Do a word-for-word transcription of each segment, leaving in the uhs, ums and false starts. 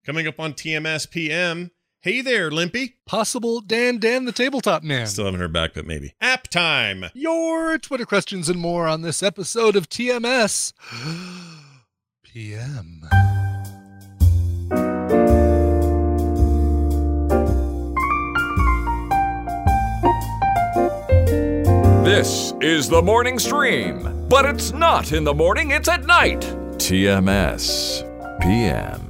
Coming up on T M S P M, hey there, Limpy. Possible Dan Dan the Tabletop Man. Still haven't heard back, but maybe. App time. Your Twitter questions and more on this episode of T M S P M. This is the morning stream, but it's not in the morning, it's at night. T M S P M.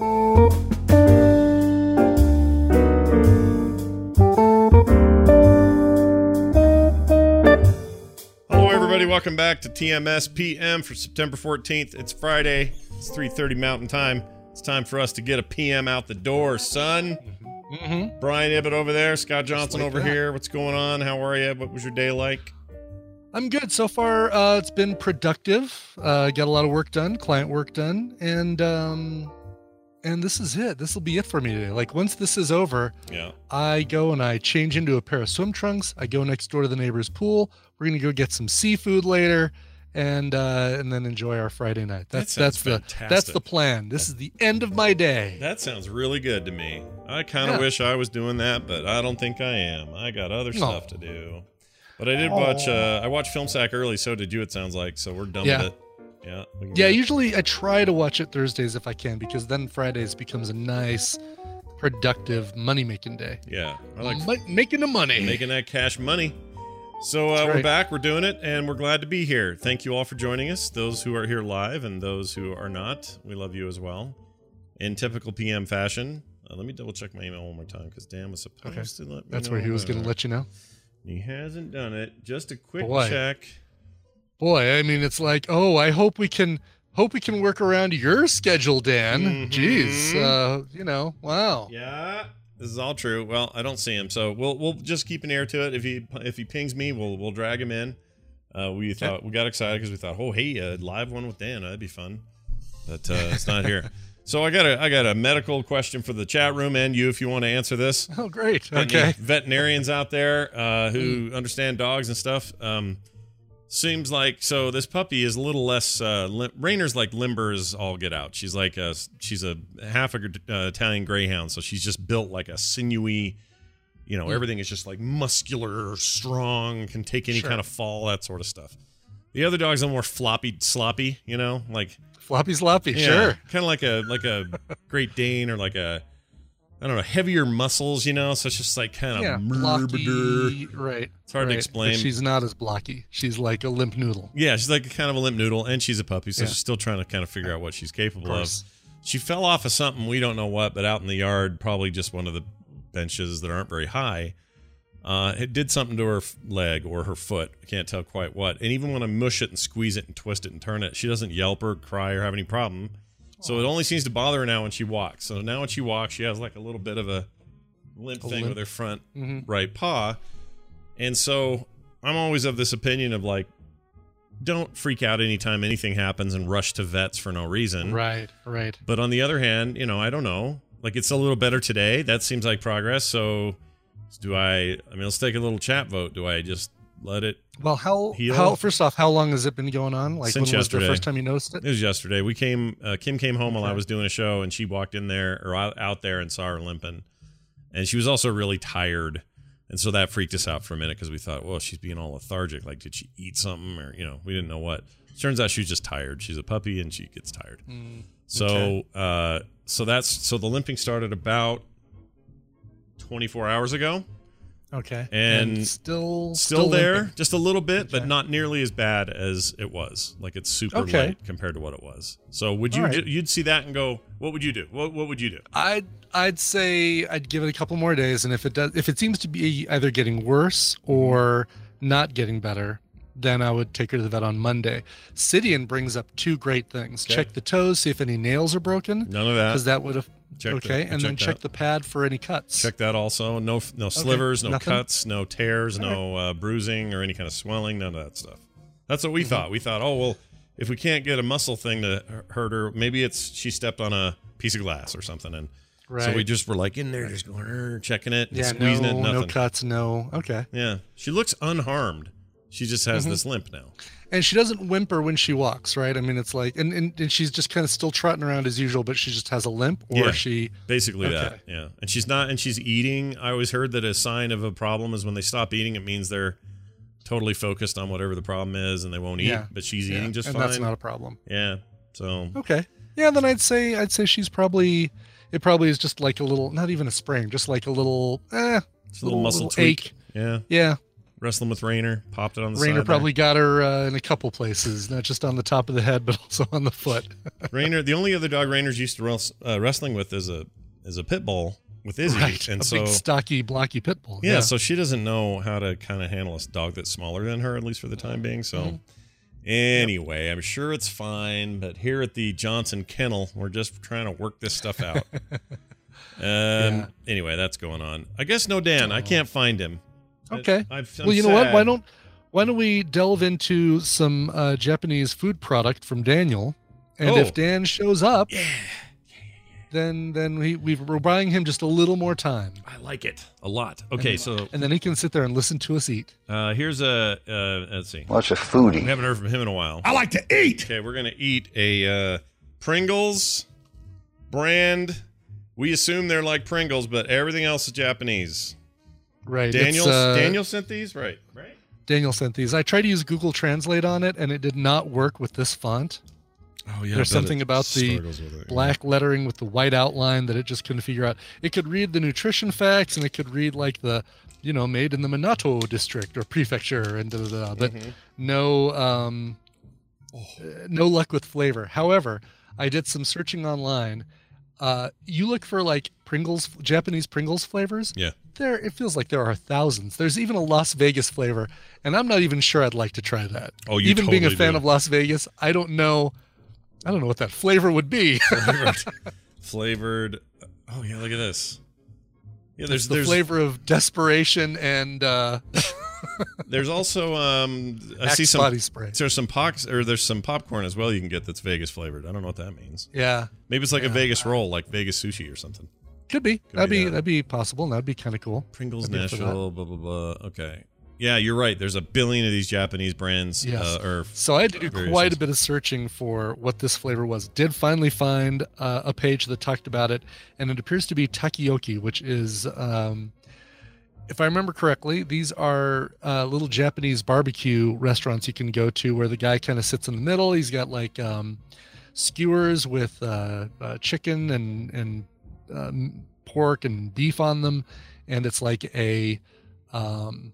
Hello, everybody. Welcome back to T M S P M for September fourteenth. It's Friday. It's three thirty Mountain Time. It's time for us to get a P M out the door, son. Mm-hmm. Brian Ibbott over there. Scott Johnson like over that. here. What's going on? How are you? What was your day like? I'm good so far. Uh, it's been productive. Uh, got a lot of work done, client work done, and um, and this is it. This will be it for me today. Like once this is over, Yeah. I go and I change into a pair of swim trunks. I go next door to the neighbor's pool. We're gonna go get some seafood later, and uh, and then enjoy our Friday night. That's That that's sounds the fantastic. that's the plan. This is the end of my day. That sounds really good to me. I kind of Yeah. wish I was doing that, but I don't think I am. I got other stuff to do. But I did Aw. watch, uh, I watched Film Sack early, so did you, it sounds like, so we're done Yeah. with it. Yeah. we can Yeah, get- usually I try to watch it Thursdays if I can, because then Fridays becomes a nice, productive money-making day. Yeah. I like Ma- making the money. making that cash money. So uh, That's we're right. back, we're doing it, and we're glad to be here. Thank you all for joining us, those who are here live and those who are not. We love you as well. In typical P M fashion, uh, let me double check my email one more time, because Dan was supposed Okay. to let me That's know where he was going to that. let you know. He hasn't done it. Just a quick Boy. check. Boy, I mean, it's like, oh, I hope we can hope we can work around your schedule, Dan. Mhm. Jeez, uh, you know, wow. Yeah, this is all true. Well, I don't see him, so we'll we'll just keep an ear to it. If he if he pings me, we'll we'll drag him in. Uh, we thought we got excited because we thought, oh hey, a live one with Dan, that'd be fun. But uh, it's not here. So I got a I got a medical question for the chat room and you if you want to answer this. Oh, great. Any Okay. veterinarians out there uh, who understand dogs and stuff. Um, seems like so this puppy is a little less. Uh, lim- Rainer's like limber as all get out. She's like a she's a half a uh, Italian Greyhound, so she's just built like a sinewy. You know, Mm. everything is just like muscular, strong, can take any Sure. kind of fall, that sort of stuff. The other dog's a little more floppy, sloppy. You know, like Floppy sloppy, yeah, sure. kind of like a like a Great Dane or like a I don't know, heavier muscles, you know. So it's just like kind of Yeah, blocky, right. It's hard to right. explain. But she's not as blocky. She's like a limp noodle. Yeah, she's like kind of a limp noodle, and she's a puppy, so Yeah. she's still trying to kind of figure out what she's capable Of of. course. She fell off of something, we don't know what, but out in the yard, probably just one of the benches that aren't very high. Uh, it did something to her f- leg or her foot. I can't tell quite what. And even when I mush it and squeeze it and twist it and turn it, she doesn't yelp or cry or have any problem. So it only seems to bother her now when she walks. So now when she walks, she has like a little bit of a limp A thing limp. with her front Mhm. right paw. And so I'm always of this opinion of like, don't freak out anytime anything happens and rush to vets for no reason. Right, right. But on the other hand, you know, I don't know. Like it's a little better today. That seems like progress. So do I, I mean, let's take a little chat vote. Do I just let it? Well, how, Heal? how, first off, how long has it been going on? Like, Since when was yesterday. the first time you noticed it? It was yesterday. We came, uh, Kim came home while I Okay. was doing a show and she walked in there or out, out there and saw her limping. And she was also really tired. And so that freaked us out for a minute because we thought, well, she's being all lethargic. Like, did she eat something? Or, you know, we didn't know what. Turns out she was just tired. She's a puppy and she gets tired. Mm, So, okay. uh, so that's, so the limping started about twenty-four hours ago. Okay. And still, Still, there, limping. just a little bit, but Okay. not nearly as bad as it was. Like it's super Okay. light compared to what it was. So would you, All right. you'd see that and go, what would you do? What, what would you do? I'd I'd say I'd give it a couple more days, and if it does, if it seems to be either getting worse or not getting better, then I would take her to the vet on Monday. Sidian brings up two great things: Okay. check the toes, see if any nails are broken, None of that. because that would have Check the- okay, I and then checked check that. the pad for any cuts. Check that also. No, no slivers, no nothing? cuts, no tears, All no uh, bruising or any kind of swelling. None of that stuff. That's what we Mm-hmm. thought. We thought, oh well, if we can't get a muscle thing to hurt her, maybe it's she stepped on a piece of glass or something, and Right. so we just were like in there, just going, "Er," checking it, and yeah, squeezing no, it, nothing. no cuts, no. Okay. Yeah, she looks unharmed. She just has Mhm. this limp now. And she doesn't whimper when she walks, right? I mean, it's like, and, and, and she's just kind of still trotting around as usual, but she just has a limp, or Yeah. she. Basically Okay. that, yeah. And she's not, and she's eating. I always heard that a sign of a problem is when they stop eating, it means they're totally focused on whatever the problem is and they won't eat, Yeah. but she's Yeah, eating just and fine. that's not a problem. Yeah. So, Okay. Yeah, then I'd say I'd say she's probably it probably is just like a little, not even a sprain, just like a little, eh, it's a little muscle tweak. ache. Yeah. Yeah, Wrestling with Rainer, popped it on the Rainer side. probably got her uh, in a couple places, not just on the top of the head, but also on the foot. there. Rainer, the only other dog Rainer's used to wrest- uh, wrestling with is a is a pit bull with Izzy, Right, and a so big stocky, blocky pit bull. yeah, so she doesn't know how to kind of handle a dog that's smaller than her, at least for the time being. So Mhm. anyway, I'm sure it's fine. But here at the Johnson Kennel, we're just trying to work this stuff out. um. Yeah. Anyway, that's going on. I guess no Dan. I can't find him. Okay. I've, I'm Well, you know what? sad. Why don't why don't we delve into some uh, Japanese food product from Daniel, and Oh. if Dan shows up, then then we we we're buying him just a little more time, I like it a lot. Okay, so and then he can sit there and listen to us eat. uh, here's a uh, let's see. What's a We foodie? haven't heard from him in a while. I like to eat. Okay, we're gonna eat a uh, Pringles brand. We assume they're like Pringles, but everything else is Japanese. Right. Daniel, it's, uh, Daniel sent these, right? Right. Daniel sent these. I tried to use Google Translate on it, and it did not work with this font. Oh yeah. There's something about the black lettering with the white outline that it just couldn't figure out. It could read the nutrition facts, and it could read like the, you know, made in the Minato district or prefecture, and da da da. But Mhm. no, um, uh, no luck with flavor. However, I did some searching online. Uh, you look for like Pringles, Japanese Pringles flavors. Yeah. There, it feels like there are thousands. There's even a Las Vegas flavor, and I'm not even sure I'd like to try that. Oh, you even being a totally fan do. of Las Vegas, I don't know. I don't know what that flavor would be. flavored. flavored. Oh yeah, look at this. Yeah, there's the there's flavor of desperation and uh, there's also um I Axe see some body spray. there's some pox or there's some popcorn as well you can get that's Vegas flavored. I don't know what that means. Yeah, Maybe it's like a Yeah. Vegas roll, like Vegas sushi or something. could be. Could that'd be be that. that'd be possible. And that'd be kind of cool. Pringles I'd be up for that. National, blah blah blah. Okay. Yeah, you're right. There's a billion of these Japanese brands. Yes. Uh, or So I had to do Variations. quite a bit of searching for what this flavor was. Did finally find uh, a page that talked about it, and it appears to be takoyaki, which is, um, if I remember correctly, these are uh, little Japanese barbecue restaurants you can go to where the guy kind of sits in the middle. He's got like um, skewers with uh, uh, chicken and and um, pork and beef on them, and it's like a um,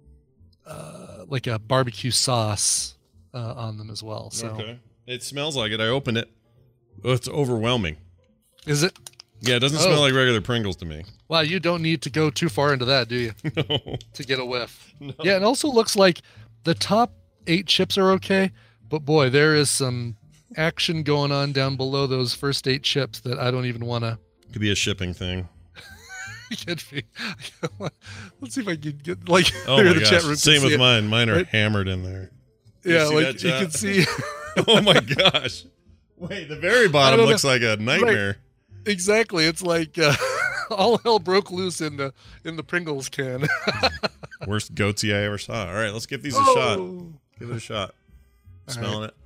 uh, like a barbecue sauce uh, on them as well. So okay. It smells like it. I opened it. Oh, it's overwhelming. is it? Yeah, it doesn't Oh. smell like regular Pringles to me. Wow, you don't need to go too far into that, do you, No. to get a whiff? Yeah, it also looks like the top eight chips are okay, but boy, there is some action going on down below those first eight chips that I don't even want to Could be a shipping thing. get. Me. Let's see if I can get like Oh here my in the gosh. chat room. Same can with see it. mine. Mine are Right? hammered in there. You Yeah, see like that, you chat? can see Oh my gosh. Wait, the very bottom don't know. looks like a nightmare. exactly. It's like uh, all hell broke loose in the in the Pringles can. Worst goatsy I ever saw. All right, let's give these a shot. Oh. Give it a shot. All Smelling it.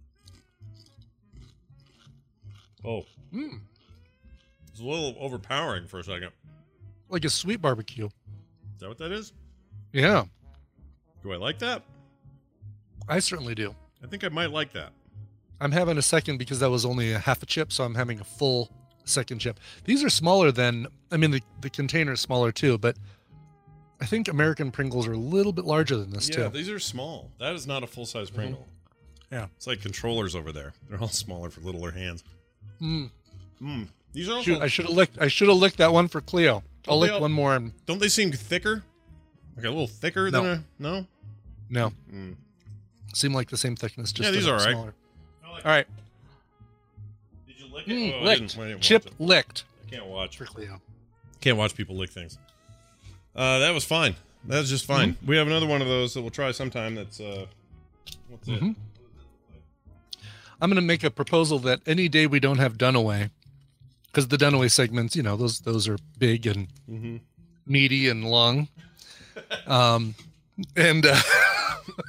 Oh, Mm, it's a little overpowering for a second. like a sweet barbecue. Is that what that is? Yeah, Do I like that? I certainly do. I think I might like that. I'm having a second because that was only a half a chip, so I'm having a full second chip. These are smaller than, I mean, the, the container is smaller too, but I think American Pringles are a little bit larger than this Yeah, too. these are small. That is not a full size Pringle. Yeah. It's like controllers over there. They're all smaller for littler hands. Mm. Mm. These are also, Shoot, I should have licked. I should have licked that one for Cleo. I'll Oh, lick Cleo. one more. And don't they seem thicker? Like a little thicker No. than a, no? no, Mm. seem like the same thickness. Just Yeah, these a are bit all right. smaller. Like All right, Did you lick Mm, Oh, I licked. didn't- I didn't Chip watch it. licked I can't watch. for Cleo. Can't watch people lick things. Uh, that was fine. That was just fine. We have another one of those that we'll try sometime. That's uh, what's it? Mhm. I'm going to make a proposal that any day we don't have Dunaway, because the Dunaway segments, you know, those those are big and Mm-hmm. meaty and long, um, and uh,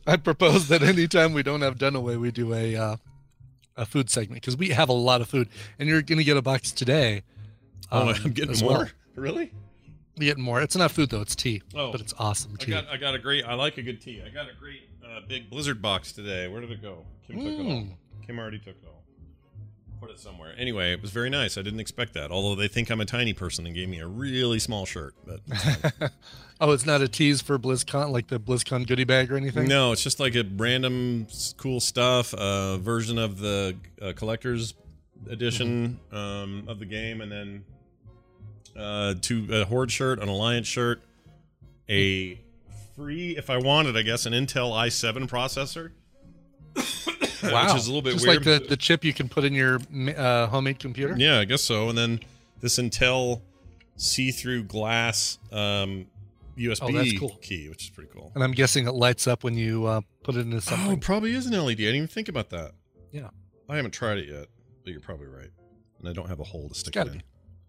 I propose that anytime we don't have Dunaway, we do a uh, a food segment because we have a lot of food, and you're going to get a box today. Oh, um, I'm getting as more. well. Really? You're getting more. It's not food though; it's tea. Oh, but it's awesome I tea. got I got a great. I like a good tea. I got a great uh, big Blizzard box today. Where did it go? Kim took it all. Mm. Kim already took it all. Put it somewhere. Anyway, it was very nice. I didn't expect that. Although they think I'm a tiny person and gave me a really small shirt. But Oh, it's not a tease for BlizzCon, like the BlizzCon goodie bag or anything? no, it's just like a random s- cool stuff. A version of the uh, collector's edition Mm-hmm. um, of the game, and then uh, two a Horde shirt, an Alliance shirt, a free, if I wanted, I guess, an Intel i seven processor. Wow. Which is a little bit Just weird. like the, the chip you can put in your uh, homemade computer? Yeah, I guess so. And then this Intel see-through glass um, U S B Oh, that's cool. key, which is pretty cool. And I'm guessing it lights up when you uh, put it into Oh, something. it probably is an L E D. I didn't even think about that. Yeah. I haven't tried it yet, but you're probably right. And I don't have a hole to stick Gotta it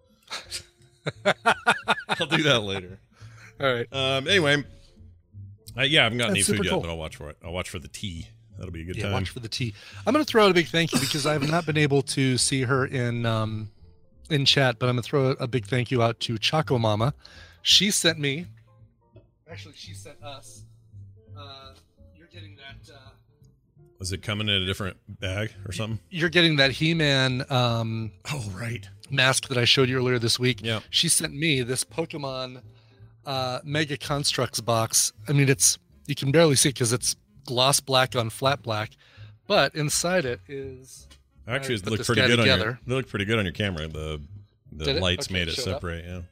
in. I'll do that later. All right. Um, anyway, uh, yeah, I haven't got any That's food super yet, cool. but I'll watch for it. I'll watch for the tea. That'll be a good Yeah, time. watch for the tea. I'm going to throw out a big thank you because I have not been able to see her in um, in chat, but I'm going to throw a big thank you out to Choco Mama. She sent me, actually, she sent us. Uh, you're getting that. Uh, Is it coming in a different bag or something? you're getting that He-Man um, Oh, right. mask that I showed you earlier this week. Yeah. She sent me this Pokemon uh, Mega Constructs box. I mean, it's you can barely see because it's gloss black on flat black, but inside it is. Actually, I it put looked this pretty guy good on your. together. They look pretty good on your camera. The the Did it? lights Okay, made it it showed up. separate. Yeah,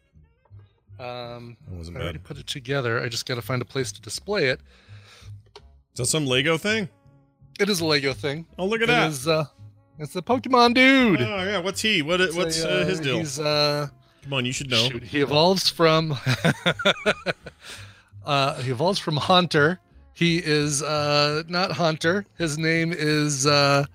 Um, it wasn't I already bad. put it together. I just got to find a place to display it. Is that some Lego thing? It is a Lego thing. Oh, look at It that! is, uh, it's the Pokemon dude. Oh yeah, what's he? What? It's What's a, uh, his deal? He's uh, Come on, you should know. shoot, he evolves from. uh, he evolves from Haunter. He is uh, not Haunter. His name is uh,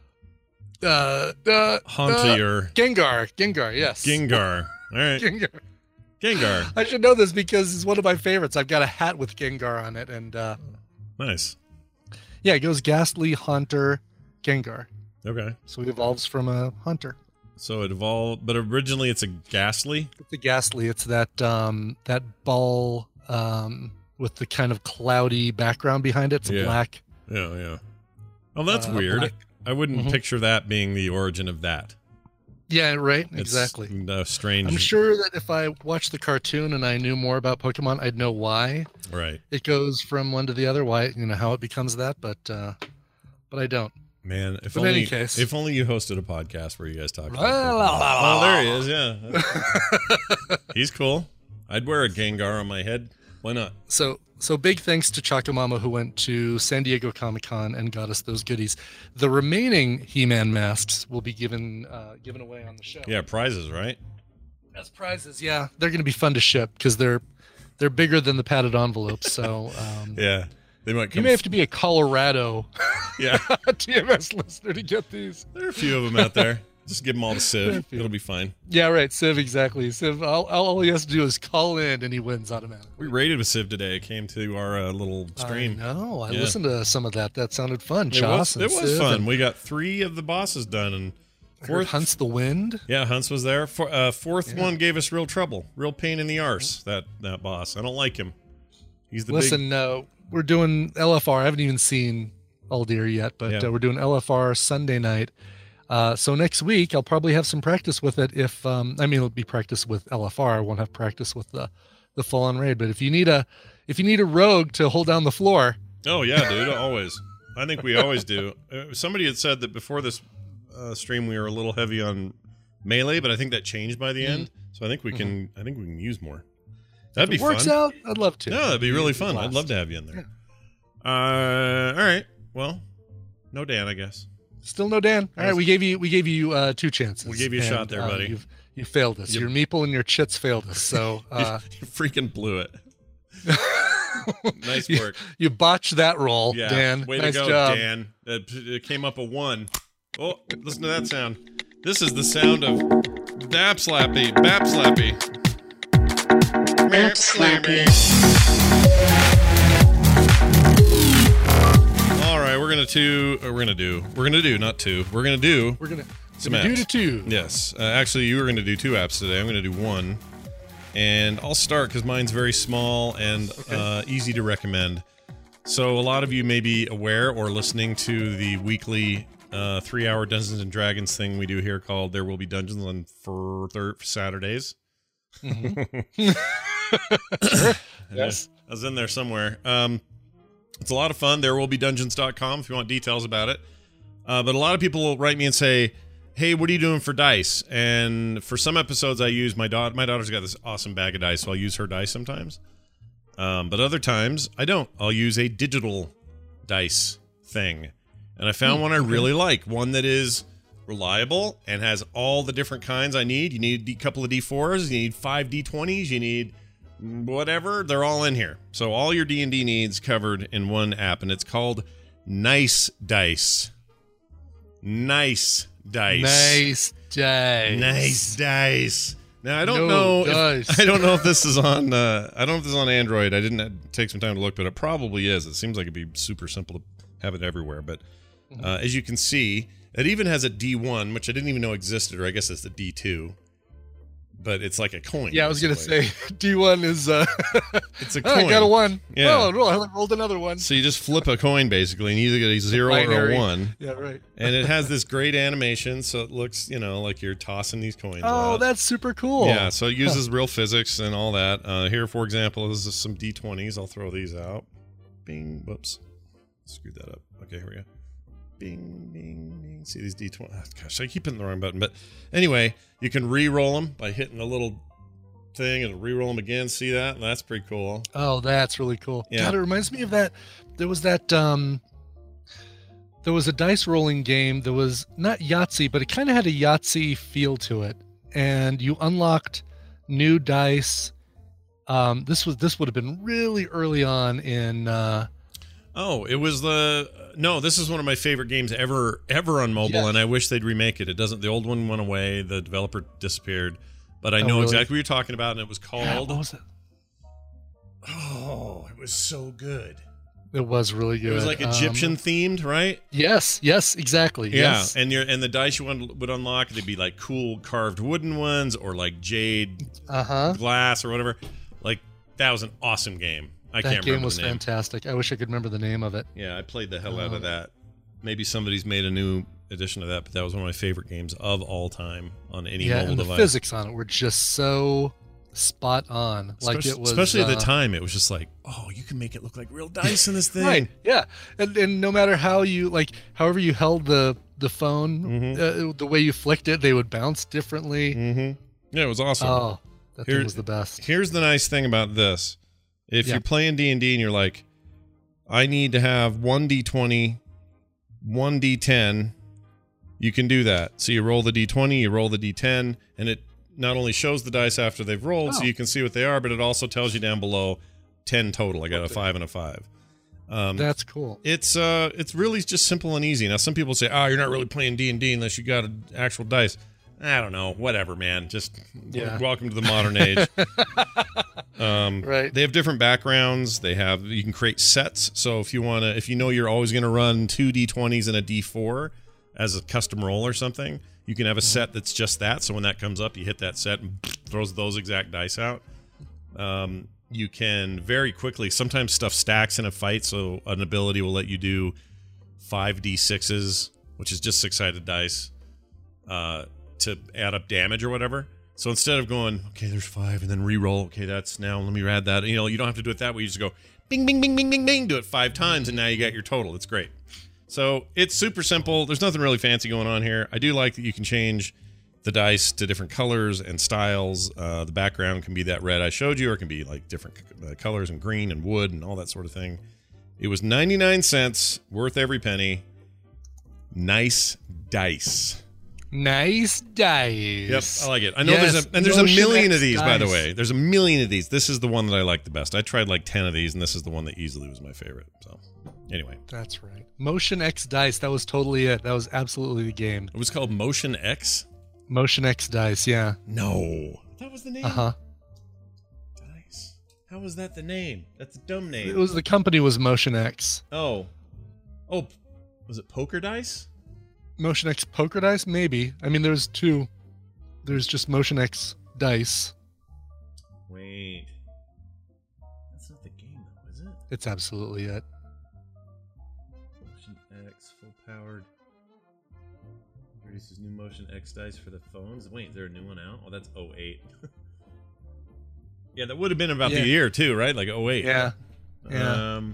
uh, uh, uh, Hauntier, Gengar. Gengar. Yes. Gengar. All right, Gengar. Gengar. I should know this because it's one of my favorites. I've got a hat with Gengar on it, and uh, Nice. yeah, it goes Ghastly, Haunter, Gengar. Okay, So he evolves from a Hunter. so it evolved, but originally it's a Ghastly. It's a Ghastly. It's that um, that ball um, with the kind of cloudy background behind it. It's Yeah. black. Yeah, yeah. Oh, that's Uh, weird. black. I wouldn't Mhm. picture that being the origin of that. Yeah, right. It's Exactly. a strange. I'm sure that if I watched the cartoon and I knew more about Pokemon, I'd know why Right, it goes from one to the other. Why you know how it becomes that, but uh, but I don't. man. If But in only, any case- if only you hosted a podcast where you guys talked. About La, la, Pokemon. la, la, Oh, there he is. Yeah, he's cool. I'd wear a Gengar on my head. Why not? So so big thanks to Chakamama who went to San Diego Comic Con and got us those goodies. The remaining He-Man masks will be given uh, given away on the show. Yeah, prizes, right? As prizes, yeah, they're going to be fun to ship because they're they're bigger than the padded envelopes. So um, Yeah, they might you come. may have to be a Colorado yeah, T M S listener to get these. there are a few of them out there. Just give them all to Civ. It'll be fine. Yeah, right. Civ, exactly. Civ, all, all he has to do is call in and he wins automatically. We raided with Civ today. It came to our uh, little stream. I know. I Yeah. listened to some of that. That sounded fun. It Chas was, and it was Civ fun. and We got three of the bosses done, and I heard fourth Hunts the Wind. Yeah, Hunts was there. For, uh, fourth Yeah. one gave us real trouble, real pain in the arse. That that boss. I don't like him. He's the Listen, big. uh, we're doing L F R. I haven't even seen Aldir yet, but Yeah. uh, we're doing L F R Sunday night. Uh, so next week I'll probably have some practice with it. If um, I mean it'll be practice with L F R. I won't have practice with the the full on raid. But if you need a if you need a rogue to hold down the floor, Oh yeah, dude. Always. I think we always do. Uh, somebody had said that before this uh, stream we were a little heavy on melee, but I think that changed by the end. So I think we can. I think we can use more. That'd if be it works fun. out, I'd love to. No, that'd be really It'd fun. I'd blast. love to have you in there. Uh, all right. Well, no Dan, I guess. Still no Dan. All right, we gave you we gave you uh, two chances. We gave you a shot there, uh, buddy. You've, you failed us. You- Your meeple and your chits failed us. So uh, you freaking blew it. Nice you- work. You, botched that roll, Yeah. Dan. Way nice to go, job. Dan. It, it came up a one. Oh, listen to that sound. This is the sound of Bap Slappy. Bap Slappy. Bap Slappy. gonna do. Or we're gonna do. We're gonna do not two. We're gonna do. We're gonna, some gonna do apps. to two. Yes. Uh, actually, you were gonna do two apps today. I'm gonna do one, and I'll start because mine's very small and Okay. uh, easy to recommend. So a lot of you may be aware or listening to the weekly uh, three-hour Dungeons and Dragons thing we do here called "There Will Be Dungeons" on for thir- Saturdays. Mhm. Yes. I was in there somewhere. Um, it's a lot of fun. There will be dungeons dot com if you want details about it. Uh, but a lot of people will write me and say, hey, what are you doing for dice? And for some episodes, I use my daughter. My daughter's got this awesome bag of dice, so I'll use her dice sometimes. Um, but other times, I don't. I'll use a digital dice thing. And I found Hmm, one I okay. really like. One that is reliable and has all the different kinds I need. You need a couple of D fours. You need five D twenties. You need whatever. They're all in here. So all your D and D needs covered in one app. And it's called Nice Dice. Nice Dice. Nice dice. Nice Dice. Now I don't No know. If, dice. I don't know if this is on. Uh, I don't know if this is on Android. I didn't take some time to look, but it probably is. It seems like it'd be super simple to have it everywhere. But uh, as you can see, it even has a D one, which I didn't even know existed, or I guess it's the D two. But it's like a coin. Yeah, I was gonna basically. say D one is. Uh, It's a oh, coin. I got a one. Yeah. Oh, no, I rolled another one. So you just flip a coin basically, and you either get a zero or Binary. a one. Yeah, right. And it has this great animation, so it looks, you know, like you're tossing these coins. Oh, out. that's super cool. Yeah, so it uses real physics and all that. Uh, here, for example, is some D twenties. I'll throw these out. Bing. Whoops. Screwed that up. Okay, here we go. Bing, bing, bing. See these D twenty. Oh, gosh, I keep hitting the wrong button. But anyway, you can re-roll them by hitting a little thing and re-roll them again. See that? That's pretty cool. Oh, that's really cool. Yeah. God, it reminds me of that. There was that. um There was a dice rolling game that was not Yahtzee, but it kind of had a Yahtzee feel to it, and you unlocked new dice. Um, this was this would have been really early on in. Uh, Oh, it was the no. This is one of my favorite games ever, ever on mobile, Yes. and I wish they'd remake it. It doesn't. The old one went away. The developer disappeared, but I Oh, know really? exactly what you're talking about, and it was yeah, called. what was it? Oh, it was so good. It was really good. It was like Um, Egyptian themed, right? yes, yes, exactly. Yeah, Yes. and your and the dice you would, would unlock, they'd be like cool carved wooden ones or like jade Uh huh. glass or whatever. Like that was an awesome game. I That can't game remember was the name. fantastic. I wish I could remember the name of it. Yeah, I played the hell out Um, of that. Maybe somebody's made a new edition of that, but that was one of my favorite games of all time on any yeah, mobile and the device. physics on it were just so spot on. Like especially, it was, especially at the uh, time, it was just like, oh, you can make it look like real dice in this thing. Right. Yeah. And, and no matter how you like, however you held the the phone, Mhm. uh, the way you flicked it, they would bounce differently. Mm-hmm. Yeah, it was awesome. Oh, that Here- thing was the best. Here's the nice thing about this. If Yeah. you're playing D and D and you're like, I need to have one D twenty, one D ten, you can do that. So you roll the D twenty, you roll the D ten, and it not only shows the dice after they've rolled so Oh. you can see what they are, but it also tells you down below ten total. I got a five and a five. Um, That's cool. it's uh it's really just simple and easy. Now some people say, oh, you're not really playing D and D unless you got an actual dice. I don't know, whatever, man. Just Yeah. welcome to the modern age. Um, Right. They have different backgrounds. They have you can create sets. So if you want to, if you know you're always going to run two D twenties and a D four as a custom roll or something, you can have a set that's just that. So when that comes up, you hit that set and throws those exact dice out. Um, you can very quickly. Sometimes stuff stacks in a fight, so an ability will let you do five D sixes, which is just six-sided dice, uh, to add up damage or whatever. So instead of going, okay, there's five, and then re-roll, okay, that's now, let me add that. You know, you don't have to do it that way. You just go, bing, bing, bing, bing, bing, bing, do it five times, and now you got your total. It's great. So it's super simple. There's nothing really fancy going on here. I do like that you can change the dice to different colors and styles. Uh, the background can be that red I showed you, or it can be like different uh, colors and green and wood and all that sort of thing. It was ninety-nine cents, worth every penny. Nice dice. Nice dice. Yep, I like it. I know Yes, there's a and there's a Motion million X of these, by the dice. way. There's a million of these. This is the one that I like the best. I tried like ten of these, and this is the one that easily was my favorite. So, anyway, That's right. Motion X Dice. That was totally it. That was absolutely the game. it was called Motion X. Motion X Dice. Yeah. No, that was the name. Uh huh. Dice. How was that the name? That's a dumb name. It was the company was Motion X. oh, oh, Was it Poker Dice? Motion X Poker Dice, maybe. I mean, there's two. There's just Motion X Dice. Wait, that's not the game though, is it? It's absolutely it. Motion X full powered. Introduces new Motion X dice for the phones. Wait, is there a new one out? Oh, that's oh eight. Yeah, that would have been about Yeah. the year too, right? Like oh eight. Yeah. Yeah. Um.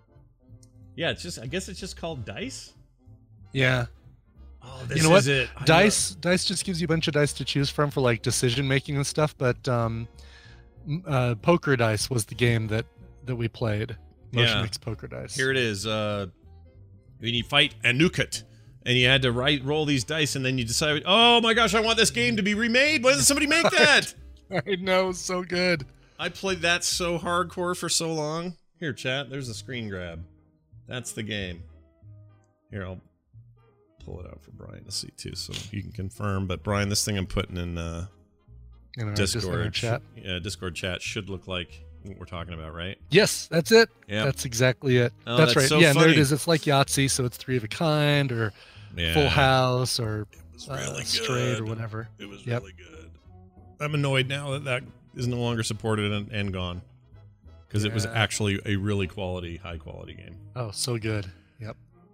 Yeah, it's just. I guess it's just called Dice. Yeah. Oh, this You know what? is it. I Dice Dice just gives you a bunch of dice to choose from for like decision making and stuff, but um m- uh Poker Dice was the game that that we played. Motion Yeah. X Poker Dice. Here it is. Uh, when you fight Anukat, and you had to write roll these dice, and then you decide, oh my gosh, I want this game to be remade. Why doesn't somebody make that? I know, so good. I played that so hardcore for so long. Here, chat. There's a screen grab. That's the game. Here, I'll pull it out for Brian to see too, so you can confirm. But Brian, this thing I'm putting in uh, In our, just in our Discord chat. yeah, Discord chat should look like what we're talking about, right? Yes, that's it. Yeah. That's exactly it. Oh, that's, that's right. so yeah, and there it funny. is. It's like Yahtzee, so it's three of a kind or Yeah. Full House or It was uh, really Straight or good. whatever. It was Yep. really good. I'm annoyed now that that is no longer supported and, and gone, because it was Yeah. actually a really quality, high quality game. Oh, so good. Yep.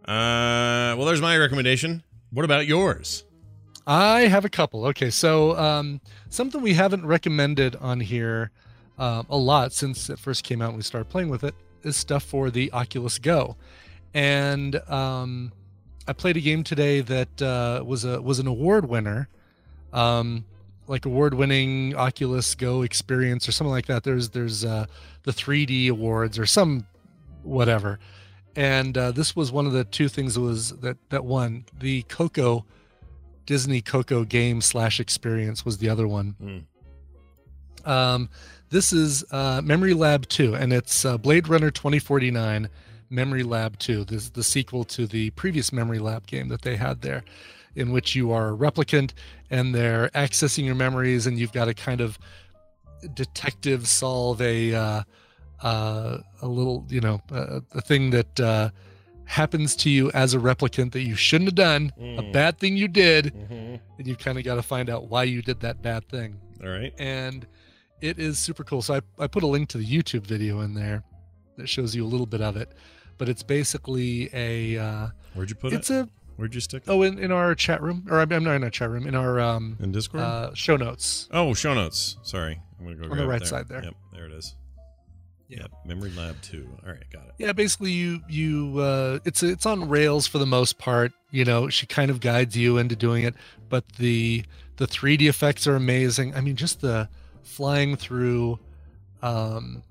Uh, well, there's my recommendation. What about yours? I have a couple. Okay, so um, something we haven't recommended on here um, a lot since it first came out and we started playing with it is stuff for the Oculus Go, and um, I played a game today that uh, was a was an award winner, um, like award-winning Oculus Go experience or something like that. There's there's uh, the three D awards or some whatever, and uh, this was one of the two things that was that that won. The Coco Disney Coco game slash experience was the other one. Mm. Um, this is uh, Memory Lab two, and it's uh, Blade Runner twenty forty-nine Memory Lab two. This is the sequel to the previous Memory Lab game that they had there, in which you are a replicant and they're accessing your memories, and you've got to kind of detective solve a uh, uh, a little, you know, uh, a thing that uh, happens to you as a replicant that you shouldn't have done, a Mm. bad thing you did, Mm-hmm. and you kind of got to find out why you did that bad thing. All right. And it is super cool. So I, I put a link to the YouTube video in there that shows you a little bit of it, but it's basically a uh, Where'd you put it's it? a Where'd you stick it? oh in, in our chat room, or I'm, I'm not in our chat room, in our um In Discord? uh, show notes. oh, show notes. Sorry. I'm going to go On grab the it right there. side there. Yep, there it is. Yeah. Yep. Memory Lab two. All right, got it. Yeah, basically you you uh, it's it's on rails for the most part. You know, she kind of guides you into doing it, but the the three D effects are amazing. I mean, just the flying through um,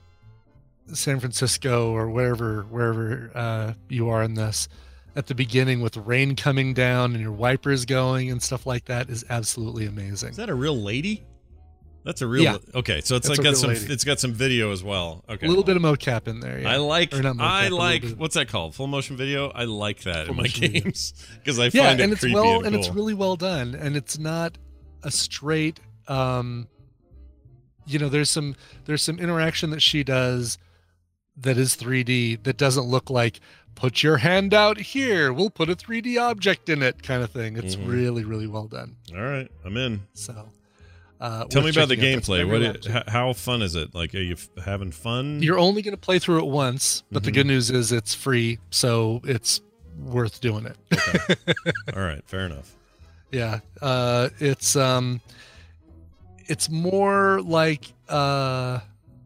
San Francisco or wherever wherever uh, you are in this at the beginning with the rain coming down and your wipers going and stuff like that is absolutely amazing. Is that a real lady? That's a real. Yeah. Okay, so it's That's like a got real some. lady. It's got some video as well. Okay. A little bit of mocap in there. Yeah. I like. Or not mocap, I a little like. bit of- What's that called? Full motion video. I like that Full in my motion video. games because I Yeah, find it and it's creepy well and and cool. it's really well done, and it's not a straight um you know there's some there's some interaction that she does that is three D that doesn't look like put your hand out here, we'll put a three D object in it kind of thing. It's Mhm. really really well done. All right, I'm in. So uh Tell me worth about the checking out. That's gameplay. Memory What? Lab It, two. how, how fun is it? Like, are you f- having fun? You're only going to play through it once, but the Mhm. good news is it's free, so it's worth doing it. Okay. All right, fair enough. Yeah, uh, it's um, it's more like uh,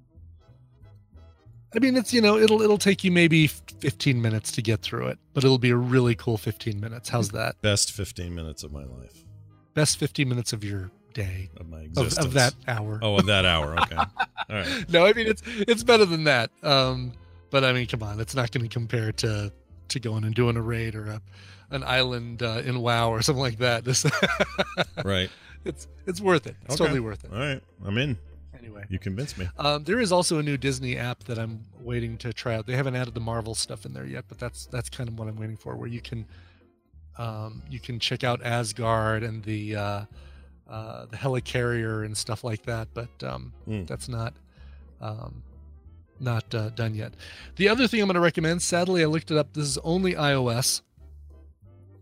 I mean, it's you know, it'll it'll take you maybe fifteen minutes to get through it, but it'll be a really cool fifteen minutes. How's that? Best fifteen minutes of my life, Best fifteen minutes of your day of my of, existence. of that hour. Oh, of that hour. Okay. All right. No, I mean it's it's better than that. Um, but I mean, come on, it's not going to compare to to going and doing a raid or a an island uh, in WoW or something like that. This Right. it's it's worth it. It's Okay. totally worth it. All right. I'm in. Anyway. You convinced me. Um, there is also a new Disney app that I'm waiting to try out. They haven't added the Marvel stuff in there yet, but that's that's kind of what I'm waiting for, where you can um, you can check out Asgard and the uh, uh, the helicarrier and stuff like that. But um, Mm. that's not um, not uh, done yet. The other thing I'm going to recommend, sadly, I looked it up. This is only iOS,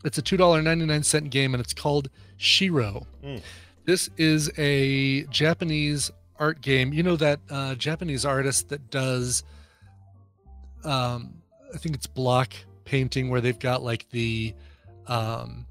It's a two dollars and ninety-nine cents game, and it's called Shiro. Mm. This is a Japanese art game. You know that uh, Japanese artist that does, um, I think it's block painting, where they've got like the, um,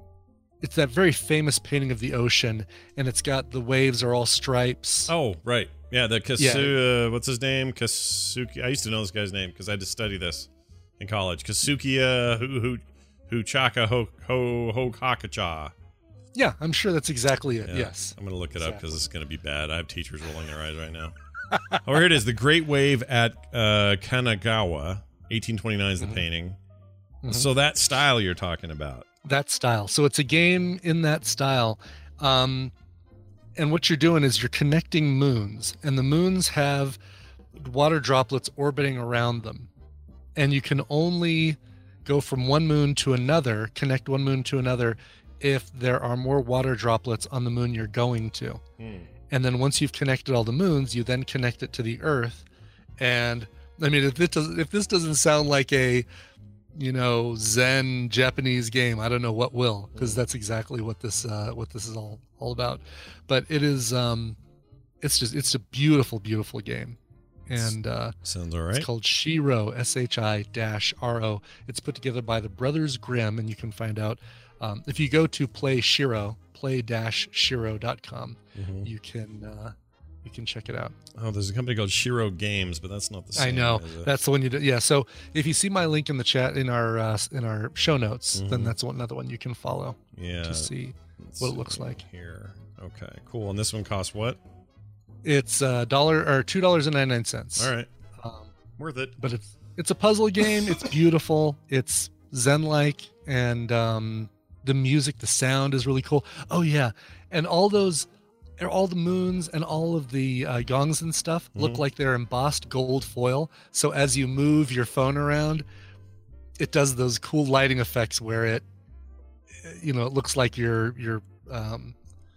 it's that very famous painting of the ocean, and it's got the waves are all stripes. Oh, right. Yeah, the Kasu, Yeah. uh, what's his name? Kasuki. I used to know this guy's name because I had to study this in college. Kasukiya Hu Hu Huchaka Ho Ho Hokakacha. Yeah, I'm sure that's exactly it. Yeah. Yes. I'm going to look it up Exactly. because it's going to be bad. I have teachers rolling their eyes right now. Oh, here it is. The Great Wave at uh, Kanagawa. eighteen twenty-nine is the Mhm. painting. Mhm. So that style you're talking about. That style. So it's a game in that style. Um, and what you're doing is you're connecting moons, and the moons have water droplets orbiting around them. And you can only go from one moon to another, connect one moon to another, if there are more water droplets on the moon you're going to. Hmm. And then once you've connected all the moons, you then connect it to the Earth. And I mean, if this does, if this doesn't sound like a, you know, Zen Japanese game, I don't know what will, because that's exactly what this uh, what this is all all about. But it is, um, it's just it's a beautiful, beautiful game, and uh, Sounds all it's right. called Shiro, S H I dash R O. It's put together by the Brothers Grimm, and you can find out um, if you go to Play Shiro, play dash shiro dot com. Mhm. You can uh, you can check it out. Oh, there's a company called Shiro Games, but that's not the same. I know is it? that's the one you do. Yeah. So if you see my link in the chat in our uh, in our show notes, then Mhm. that's one, another one you can follow yeah. to see. let's what it see looks like. here. Okay, cool. And this one costs what? It's a dollar or two dollars and ninety nine cents. All right, Um, worth it. but it's it's a puzzle game. It's beautiful. It's Zen like, and um, the music, the sound is really cool. Oh yeah, and all those. All the moons and all of the uh, gongs and stuff look Mhm. like they're embossed gold foil. So as you move your phone around, it does those cool lighting effects where it, you know, it looks like you're you're. Um,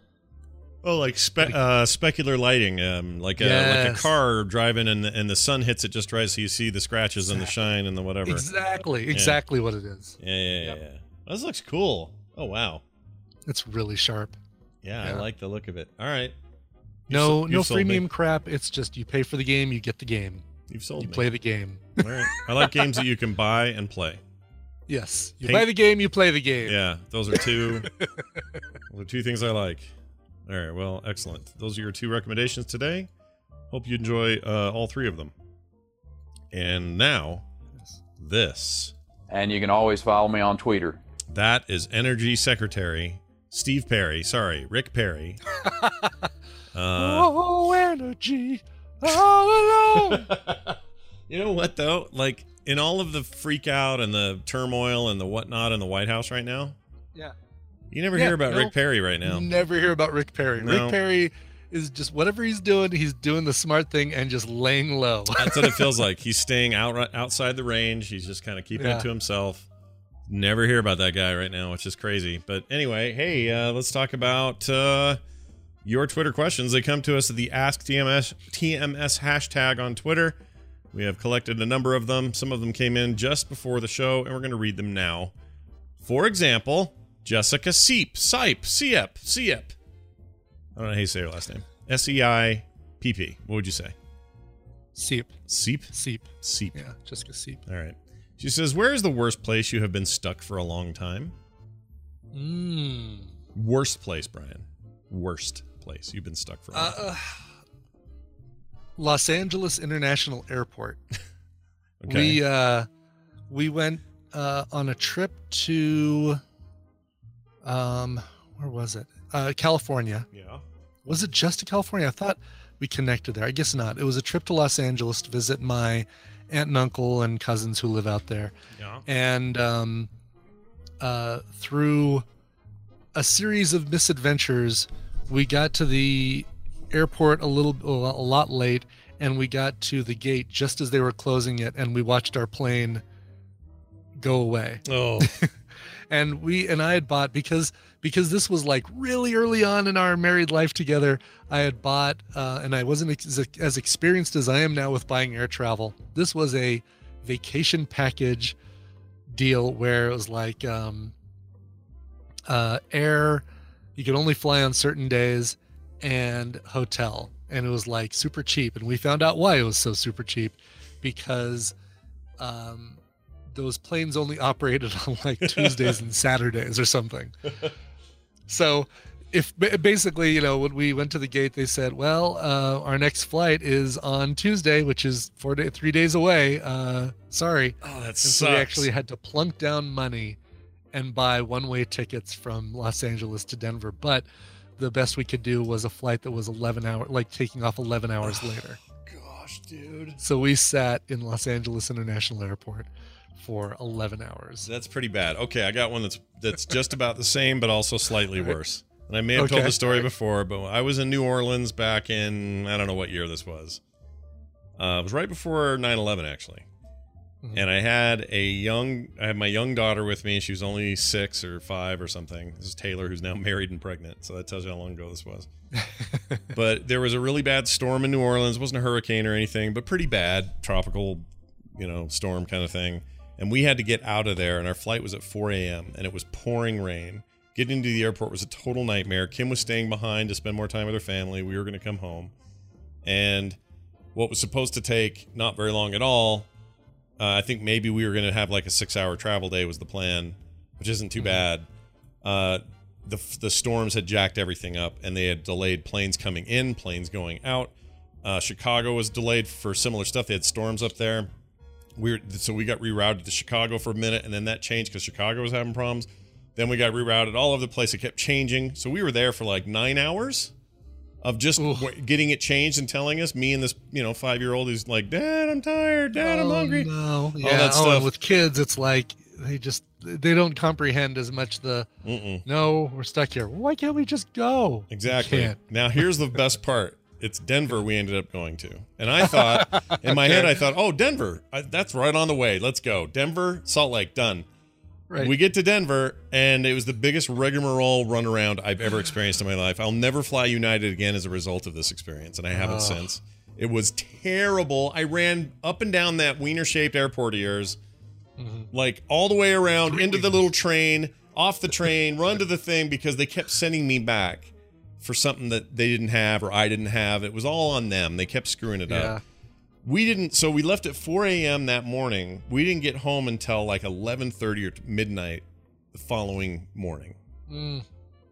Oh, like spe- uh, specular lighting, um, like a like a Yes. car driving, and the, and the sun hits it just right, so you see the scratches and the shine and the whatever. exactly, exactly what it is. Yeah, yeah, yeah, Yep. yeah. This looks cool. Oh wow. It's really sharp. Yeah, I Yeah. like the look of it. All right. You've No, sol- no you've sold me. freemium crap. It's just you pay for the game, you get the game, You've sold you me. play the game. All right. I like games that you can buy and play. Yes, you Paint- buy the game, you play the game. Yeah, those are two. those are two things I like. All right. Well, excellent. Those are your two recommendations today. Hope you enjoy uh, all three of them. And now, this. And you can always follow me on Twitter. That is Energy Secretary Steve Perry. Sorry, Rick Perry. Uh, Oh, energy, all alone. you know what though? Like in all of the freak out and the turmoil and the whatnot in the White House right now, Yeah. you never Yeah, hear about no. Rick Perry right now. Never hear about Rick Perry. No. Rick Perry is just whatever he's doing, he's doing the smart thing and just laying low. That's what it feels like. He's staying out outside the range. He's just kind of keeping Yeah. it to himself. Never hear about that guy right now, which is crazy. But anyway, hey, uh, let's talk about uh, your Twitter questions. They come to us at the Ask T M S T M S hashtag on Twitter. We have collected a number of them. Some of them came in just before the show, and we're going to read them now. For example, Jessica Seip, Sipe, Siep, Siep. I don't know how you say her last name. S E I P P. What would you say? Seep. Seep? Seep. Seep. Yeah, Jessica Seep. All right. She says, where is the worst place you have been stuck for a long time? Mm. Worst place, Brian. Worst place you've been stuck for a long Uh, time. uh, Los Angeles International Airport. Okay. We uh, we went uh, on a trip to um, where was it? Uh, California. yeah. Was it just to California? I thought we connected there. I guess not. It was a trip to Los Angeles to visit my aunt and uncle and cousins who live out there. Yeah. And um, uh, through a series of misadventures, we got to the airport a little, a lot late, and we got to the gate just as they were closing it, and we watched our plane go away. Oh. And we and I had bought because because this was like really early on in our married life together. I had bought uh, and I wasn't ex- as experienced as I am now with buying air travel. This was a vacation package deal where it was like um, uh, air, you could only fly on certain days, and hotel. And it was like super cheap. And we found out why it was so super cheap, because um, those planes only operated on like Tuesdays and Saturdays or something. So if basically, you know, when we went to the gate, they said, well, uh, our next flight is on Tuesday, which is four day, three days away. Uh, sorry. Oh, that and sucks. so we actually had to plunk down money and buy one-way tickets from Los Angeles to Denver. But the best we could do was a flight that was eleven hours, like taking off eleven hours later. Gosh, dude. So we sat in Los Angeles International Airport for eleven hours. That's pretty bad. Okay, I got one that's that's just about the same, but also slightly worse. And I may have told Okay. the story before, but I was in New Orleans back in, I don't know what year this was. Uh, it was right before nine eleven, actually. Mhm. And I had a young, I had my young daughter with me. She was only six or five or something. This is Taylor, who's now married and pregnant. So that tells you how long ago this was. But there was a really bad storm in New Orleans. It wasn't a hurricane or anything, but pretty bad. Tropical, you know, storm kind of thing. And we had to get out of there, and our flight was at four a.m., and it was pouring rain. Getting into the airport was a total nightmare. Kim was staying behind to spend more time with her family. We were going to come home. And what was supposed to take not very long at all, uh, I think maybe we were going to have like a six-hour travel day was the plan, which isn't too bad. Uh, the, the storms had jacked everything up, and they had delayed planes coming in, planes going out. Uh, Chicago was delayed for similar stuff. They had storms up there. We were, so we got rerouted to Chicago for a minute, and then that changed because Chicago was having problems. Then we got rerouted all over the place. It kept changing. So we were there for like nine hours of just w- getting it changed and telling us, me and this, you know, five-year-old who's like, Dad, I'm tired. Dad, I'm Oh, hungry. No, yeah. that oh, stuff. and with kids, it's like they just they don't comprehend as much the Mm-mm. no, we're stuck here. Why can't we just go? Exactly. We can't. Now, here's the best part. It's Denver we ended up going to. And I thought, in my head, I thought, oh, Denver. I, that's right on the way. Let's go. Denver, Salt Lake, done. Right. We get to Denver, and it was the biggest rigmarole runaround I've ever experienced in my life. I'll never fly United again as a result of this experience, and I haven't Oh. since. It was terrible. I ran up and down that wiener-shaped airport of yours, Mm-hmm. like all the way around into the little train, off the train, run to the thing, because they kept sending me back for something that they didn't have or I didn't have. It was all on them. They kept screwing it Yeah. up. We didn't, so we left at four a.m. that morning. We didn't get home until like eleven thirty or midnight the following morning. Mm.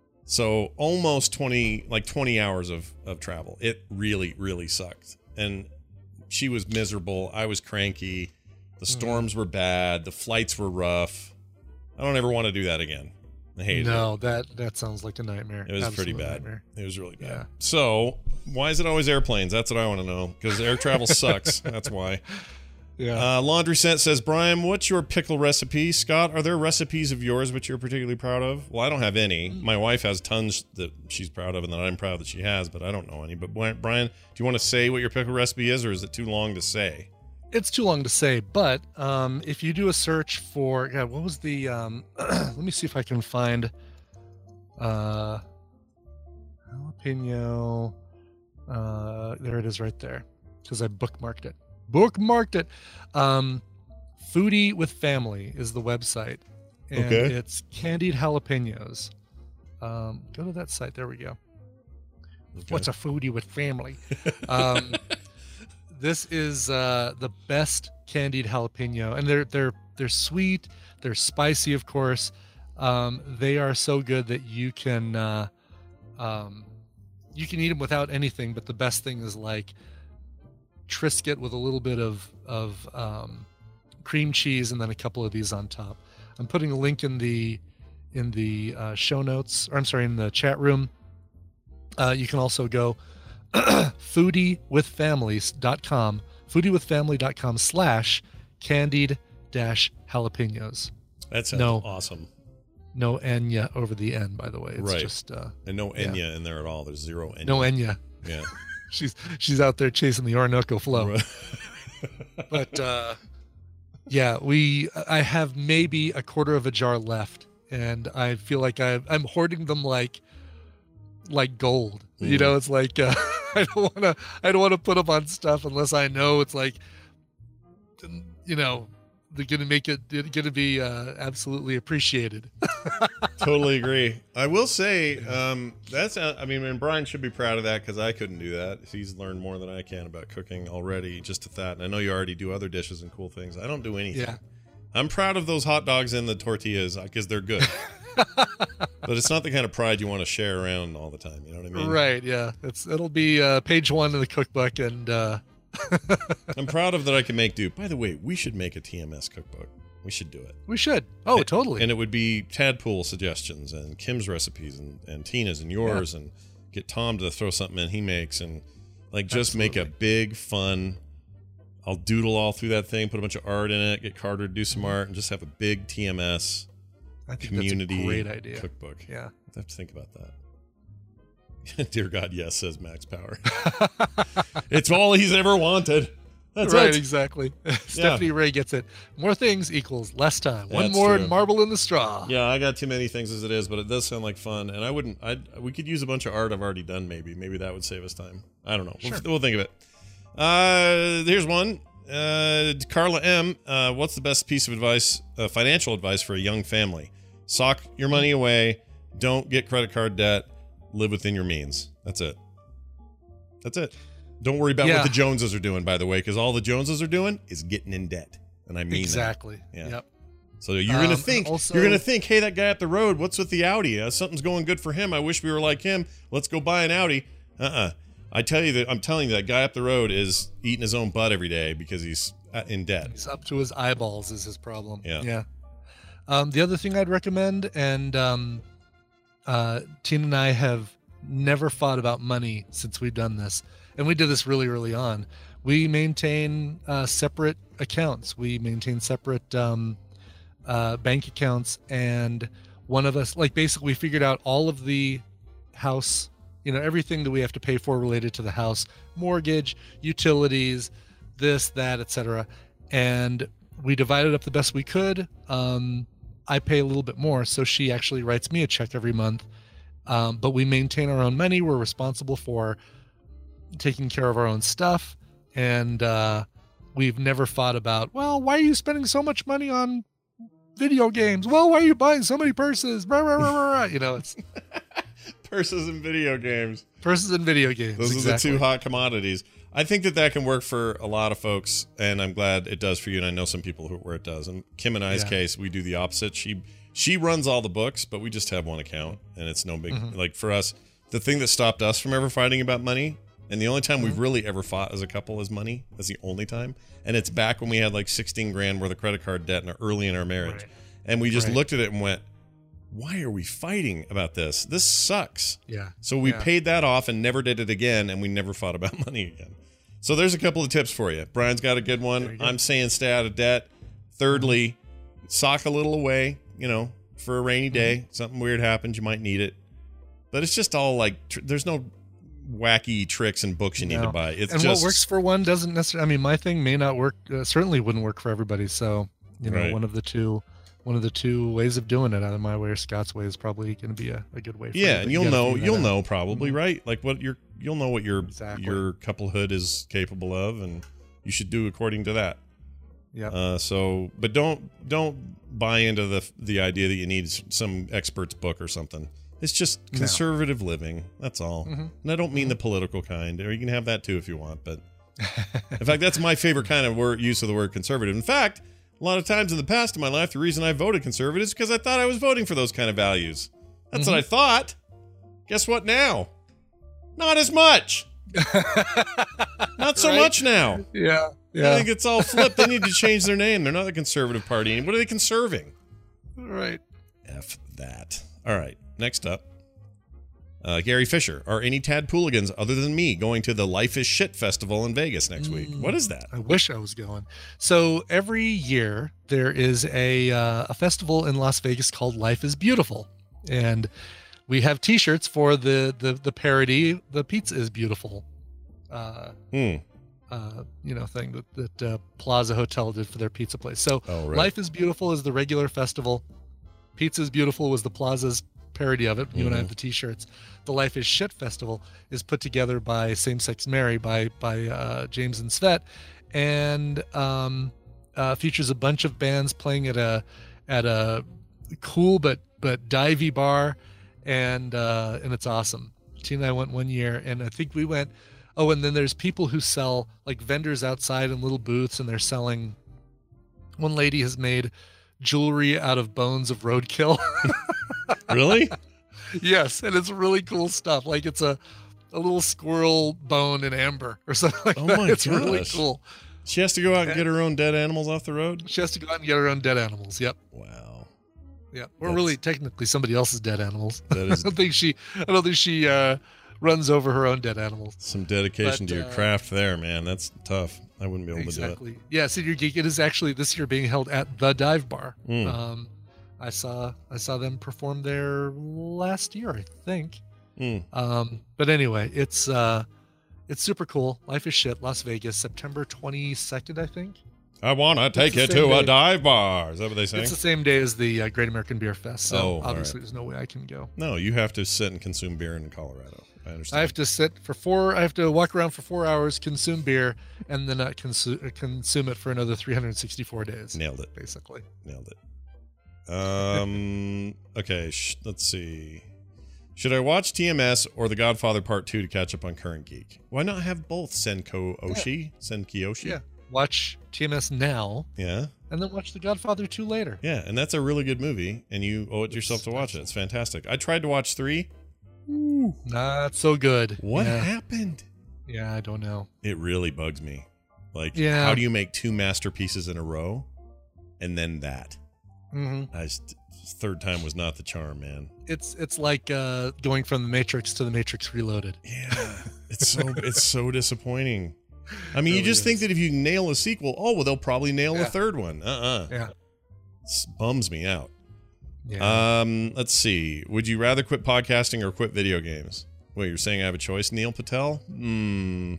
So almost twenty, like twenty hours of, of travel. It really, really sucked. And she was miserable. I was cranky. The storms were bad. The flights were rough. I don't ever want to do that again. I hated it. No, that that sounds like a nightmare. It was pretty Absolute bad. nightmare. It was really bad. Yeah. So why is it always airplanes? That's what I want to know. Because air travel sucks. That's why. Yeah. Uh, Laundry Scent says, Brian, what's your pickle recipe? Scott, are there recipes of yours which you're particularly proud of? Well, I don't have any. My wife has tons that she's proud of and that I'm proud that she has, but I don't know any. But Brian, do you want to say what your pickle recipe is, or is it too long to say? It's too long to say, but um, if you do a search for, yeah, what was the? Um, let me see if I can find uh, jalapeno. Uh, there it is, right there, because I bookmarked it. Bookmarked it. Um, Foodie with Family is the website, and Okay. it's candied jalapenos. Um, go to that site. There we go. Okay. What's a foodie with family? Um, this is uh, the best candied jalapeno, and they're they're they're sweet, they're spicy, of course. Um, they are so good that you can uh, um, you can eat them without anything. But the best thing is like Triscuit with a little bit of of um, cream cheese, and then a couple of these on top. I'm putting a link in the in the uh, show notes, or I'm sorry, in the chat room. Uh, you can also go foodie with families dot com, foodie with family dot com slash candied dash jalapenos. That sounds No. awesome. No Enya over the N, by the way. It's Right. just uh, And no Yeah. Enya in there at all. There's zero Enya. no Enya. Yeah. She's she's out there chasing the Orinoco flow. Right. But uh, yeah, we I have maybe a quarter of a jar left, and I feel like I I'm hoarding them like like gold. You Mm. know, it's like uh, I don't want to I don't want to put them on stuff unless I know it's like, you know, they're gonna make it. They're gonna be uh, absolutely appreciated. Totally agree. I will say um, that's. Uh, I mean, and Brian should be proud of that because I couldn't do that. He's learned more than I can about cooking already, just at that. And I know you already do other dishes and cool things. I don't do anything. Yeah. I'm proud of those hot dogs and the tortillas because they're good. But it's not the kind of pride you want to share around all the time. You know what I mean? Right. Yeah. It's it'll be uh, page one in the cookbook, and uh... I'm proud of that I can make do. By the way, we should make a T M S cookbook. We should do it. We should. Oh, and, totally. And it would be Tadpool suggestions and Kim's recipes and, and Tina's and yours, yeah. and get Tom to throw something in he makes, and like just Absolutely. Make a big fun. I'll doodle all through that thing, put a bunch of art in it, get Carter to do some art, and just have a big T M S I think community that's a great idea. Cookbook. Yeah. I have to think about that. Dear God, yes, says Max Power. It's all he's ever wanted. That's right, it. Exactly. Stephanie yeah. Ray gets it. More things equals less time. One That's more true. marble in the straw. Yeah, I got too many things as it is, but it does sound like fun. And I wouldn't. I we could use a bunch of art I've already done. Maybe, maybe that would save us time. I don't know. Sure. We'll, we'll think of it. Uh, here's one. Uh, Carla M. Uh, what's the best piece of advice, uh, financial advice for a young family? Sock your money away. Don't get credit card debt. Live within your means. That's it. That's it. Don't worry about yeah. what the Joneses are doing, by the way, because all the Joneses are doing is getting in debt, and I mean exactly. that. Yeah. Yep. So you're gonna um, think also, you're gonna think, hey, that guy up the road, what's with the Audi? Uh, something's going good for him. I wish we were like him. Let's go buy an Audi. Uh-uh. I tell you that I'm telling you that guy up the road is eating his own butt every day because he's in debt. He's up to his eyeballs is his problem. Yeah. Yeah. Um, the other thing I'd recommend, and um, uh, Tina and I have never fought about money since we've done this. And we did this really early on. We maintain uh, separate accounts. We maintain separate um, uh, bank accounts. And one of us, like basically we figured out all of the house, you know, everything that we have to pay for related to the house, mortgage, utilities, this, that, et cetera. And we divided up the best we could. Um, I pay a little bit more. So she actually writes me a check every month. Um, but we maintain our own money. We're responsible for taking care of our own stuff, and uh, we've never fought about, well, why are you spending so much money on video games? Well, why are you buying so many purses? Rah, rah, rah, rah, rah. You know, it's purses and video games. Purses and video games. Those exactly. are the two hot commodities. I think that that can work for a lot of folks, and I'm glad it does for you. And I know some people who, where it does. And Kim and I's yeah. case, we do the opposite. She she runs all the books, but we just have one account, and it's no big mm-hmm. like for us. The thing that stopped us from ever fighting about money. And the only time we've really ever fought as a couple is money. That's the only time. And it's back when we had like sixteen grand worth of credit card debt in our, early in our marriage. Right. And we just right. looked at it and went, why are we fighting about this? This sucks. Yeah. So we yeah. paid that off and never did it again. And we never fought about money again. So there's a couple of tips for you. Brian's got a good one. Go. I'm saying stay out of debt. Thirdly, sock a little away, you know, for a rainy day. Mm-hmm. Something weird happens. You might need it. But it's just all like, tr- there's no wacky tricks and books you need no. to buy. It's and just what works for one doesn't necessarily. I mean, my thing may not work. Uh, certainly wouldn't work for everybody. So you know, right. one of the two, one of the two ways of doing it, either my way or Scott's way, is probably going to be a, a good way. For yeah, you, and you'll know, you'll out. know probably mm-hmm. right. Like what your, you'll know what your exactly. your couplehood is capable of, and you should do according to that. Yeah. Uh, so, but don't don't buy into the the idea that you need some expert's book or something. It's just conservative no. living. That's all. Mm-hmm. And I don't mean the political kind. Or you can have that too if you want. But in fact, that's my favorite kind of word, use of the word conservative. In fact, a lot of times in the past in my life, the reason I voted conservative is because I thought I was voting for those kind of values. That's mm-hmm. what I thought. Guess what now? Not as much. Not so right? much now. Yeah. yeah. I think it's all flipped. They need to change their name. They're not the conservative party. What are they conserving? Right. F that. All right. Next up, uh, Gary Fisher. Are any Tadpooligans other than me going to the Life is Shit Festival in Vegas next week? What is that? I wish I was going. So every year there is a uh, a festival in Las Vegas called Life is Beautiful, and we have T-shirts for the the the parody. The Pizza is Beautiful. Uh, hmm. Uh, you know, thing that that uh, Plaza Hotel did for their pizza place. So oh, right. Life is Beautiful is the regular festival. Pizza is Beautiful was the Plaza's parody of it. You mm-hmm. and I have the T-shirts. The Life is Shit Festival is put together by Same Sex Mary by by uh, James and Svet, and um, Uh, features a bunch of bands playing at a at a cool but but divey bar, and uh, and it's awesome. Tina and I went one year, and I think we went. Oh, and then there's people who sell like vendors outside in little booths, and they're selling. One lady has made jewelry out of bones of roadkill. Really? Yes, and it's really cool stuff. Like it's a a little squirrel bone in amber or something like Oh that. my It's really gosh. cool. She has to go out and get her own dead animals off the road? She has to go out and get her own dead animals. Yep. Wow. Yep. Or That's- really technically somebody else's dead animals. That is I don't think she I don't think she uh runs over her own dead animals. some dedication But, to your uh, craft there, man. That's tough. I wouldn't be able to do Exactly. Yeah, Senior Geek, it is actually this year being held at the Dive Bar. Mm. Um I saw I saw them perform there last year, I think. it. Mm. Um, but anyway, it's uh, it's super cool. Life is Shit, Las Vegas, September twenty-second, I think. I want to take the you same to a day. dive bar. Is that what they say? It's the same day as the uh, Great American Beer Fest, so Oh, all obviously right. there's no way I can go. No, you have to sit and consume beer in Colorado. I understand. I have to sit for four. I have to walk around for four hours, consume beer, and then not consume consume it for another three hundred sixty-four days. Nailed it. Basically. Nailed it. Um. Okay. Sh- let's see. Should I watch T M S or The Godfather Part Two to catch up on Current Geek? Why not have both? Senko Oshi, Senki Oshi. Yeah. Watch T M S now, Yeah. and then watch The Godfather two later. Yeah. And that's a really good movie, and you owe it to yourself to watch it. It's fantastic. I tried to watch three. Not so good. What Yeah, happened? yeah I don't know. It really bugs me. Like, Yeah. how do you make two masterpieces in a row, and then that? Mm-hmm. I just, third time was not the charm, man. It's it's like uh, going from the Matrix to the Matrix Reloaded. Yeah, it's so it's so disappointing. I mean, you Really just think is. that if you nail a sequel, oh well, they'll probably nail a Yeah. third one. Uh-uh. Yeah. It bums me out. Yeah. Um, let's see. Would you rather quit podcasting or quit video games? Wait, you're saying I have a choice, Neil Patel? Hmm.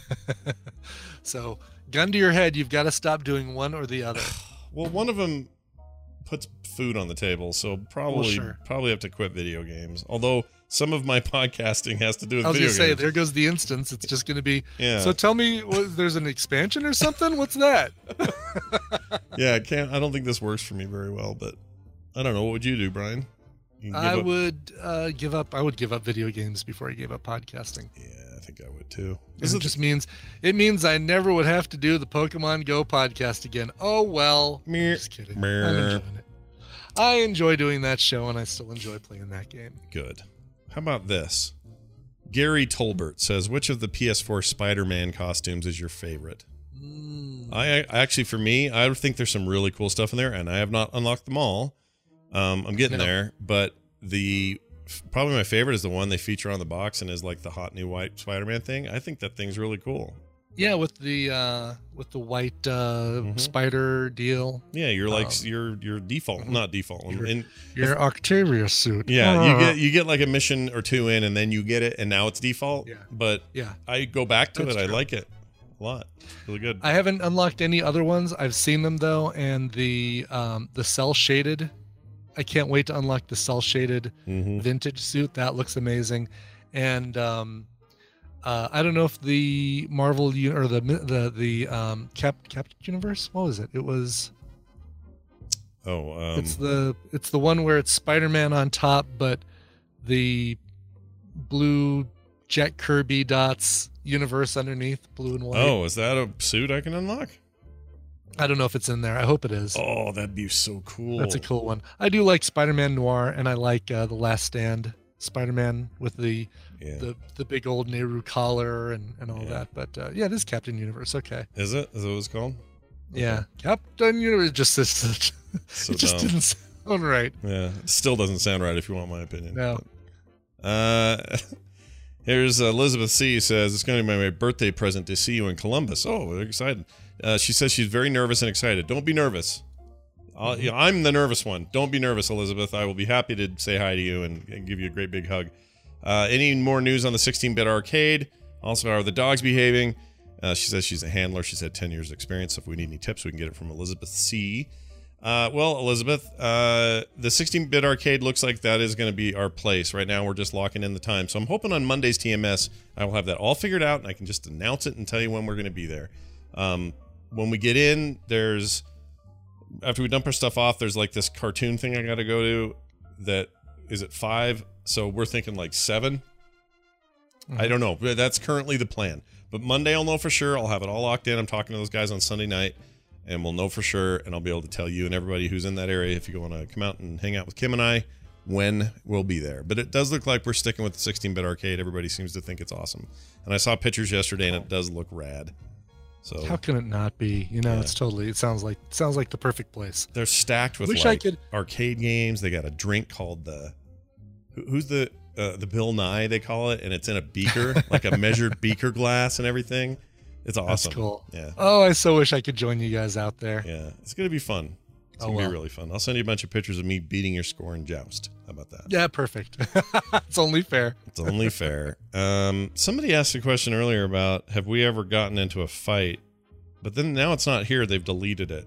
So, gun to your head, you've got to stop doing one or the other. Well, one of them puts food on the table, so probably sure. probably have to quit video games. Although some of my podcasting has to do with I was video going to say, games. there goes the instance. It's just going to be. Yeah. So tell me, what, there's an expansion or something? What's that? Yeah, I can't. I don't think this works for me very well, but I don't know. What would you do, Brian? You give I up- would uh, give up. I would give up video games before I gave up podcasting. Yeah, I think I would too. This it just means it means I never would have to do the Pokemon Go podcast again. Oh well. Meh. Just kidding. Meh. I'm enjoying it. I enjoy doing that show, and I still enjoy playing that game. Good. How about this? Gary Tolbert says, "Which of the P S four Spider-Man costumes is your favorite?" Mm. I, I actually, for me, I think there's some really cool stuff in there, and I have not unlocked them all. Um, I'm getting No. there, but the probably my favorite is the one they feature on the box and is like the hot new white Spider-Man thing. I think that thing's really cool. Yeah, with the uh, with the white uh, Mhm. spider deal. Yeah, you're like Um, your your default, mhm. not default. Your- and Your Octavia suit. yeah, you Ah. get you get like a mission or two in, and then you get it, and now it's default. Yeah. But Yeah. I go back to That's it. I true. like it a lot. Really good. I haven't unlocked any other ones. I've seen them though, and the um, the cell shaded. I can't wait to unlock the cell shaded hmm vintage suit. That looks amazing, and um, uh, I don't know if the Marvel u- or the the the um, Cap Captain Universe. What was it? It was. Oh, um, it's the it's the one where it's Spider-Man on top, but the blue Jack Kirby dots universe underneath, blue and white. oh, is that a suit I can unlock? I don't know if it's in there. I hope it is. Oh, that'd be so cool. That's a cool one. I do like Spider-Man Noir, and I like uh, the Last Stand Spider-Man with the Yeah. the, the big old Nehru collar and, and all Yeah. that. But uh, yeah, it is Captain Universe. Okay. Is it? Is that what it's called? Yeah, Captain Universe. Just just So it just dumb. didn't sound right. Yeah, it still doesn't sound right if you want my opinion. No. Uh, here's uh, Elizabeth C. says, it's going to be my birthday present to see you in Columbus. Oh, we're excited. Uh, she says she's very nervous and excited. Don't be nervous. I'll, yeah, I'm the nervous one. Don't be nervous, Elizabeth. I will be happy to say hi to you and, and give you a great big hug. Uh, any more news on the sixteen-bit arcade? Also, how are the dogs behaving? Uh, she says she's a handler. She's had ten years of experience. So if we need any tips, we can get it from Elizabeth C. Uh, well, Elizabeth, uh, the sixteen-bit arcade looks like that is going to be our place. Right now, we're just locking in the time. So I'm hoping on Monday's T M S, I will have that all figured out, and I can just announce it and tell you when we're going to be there. Um, when we get in, there's after we dump our stuff off, there's like this cartoon thing I got to go to that is at five. So we're thinking like seven. Mm-hmm. I don't know. That's currently the plan. But Monday I'll know for sure. I'll have it all locked in. I'm talking to those guys on Sunday night, and we'll know for sure. And I'll be able to tell you and everybody who's in that area, if you want to come out and hang out with Kim and I, when we'll be there. But it does look like we're sticking with the sixteen-bit arcade. Everybody seems to think it's awesome. And I saw pictures yesterday, and it does look rad. So how can it not be? You know, yeah. it's totally. It sounds like it sounds like the perfect place. They're stacked with Wish like I could... arcade games. They got a drink called the who- who's the uh, the Bill Nye they call it, and it's in a beaker, like a measured beaker glass and everything. It's awesome. That's cool. Yeah. Oh, I so wish I could join you guys out there. Yeah, it's gonna be fun. It's Oh, gonna well. be really fun. I'll send you a bunch of pictures of me beating your score in Joust. How about that? Yeah, perfect. It's only fair. It's only fair. Um, somebody asked a question earlier about have we ever gotten into a fight, but then now it's not here. They've deleted it.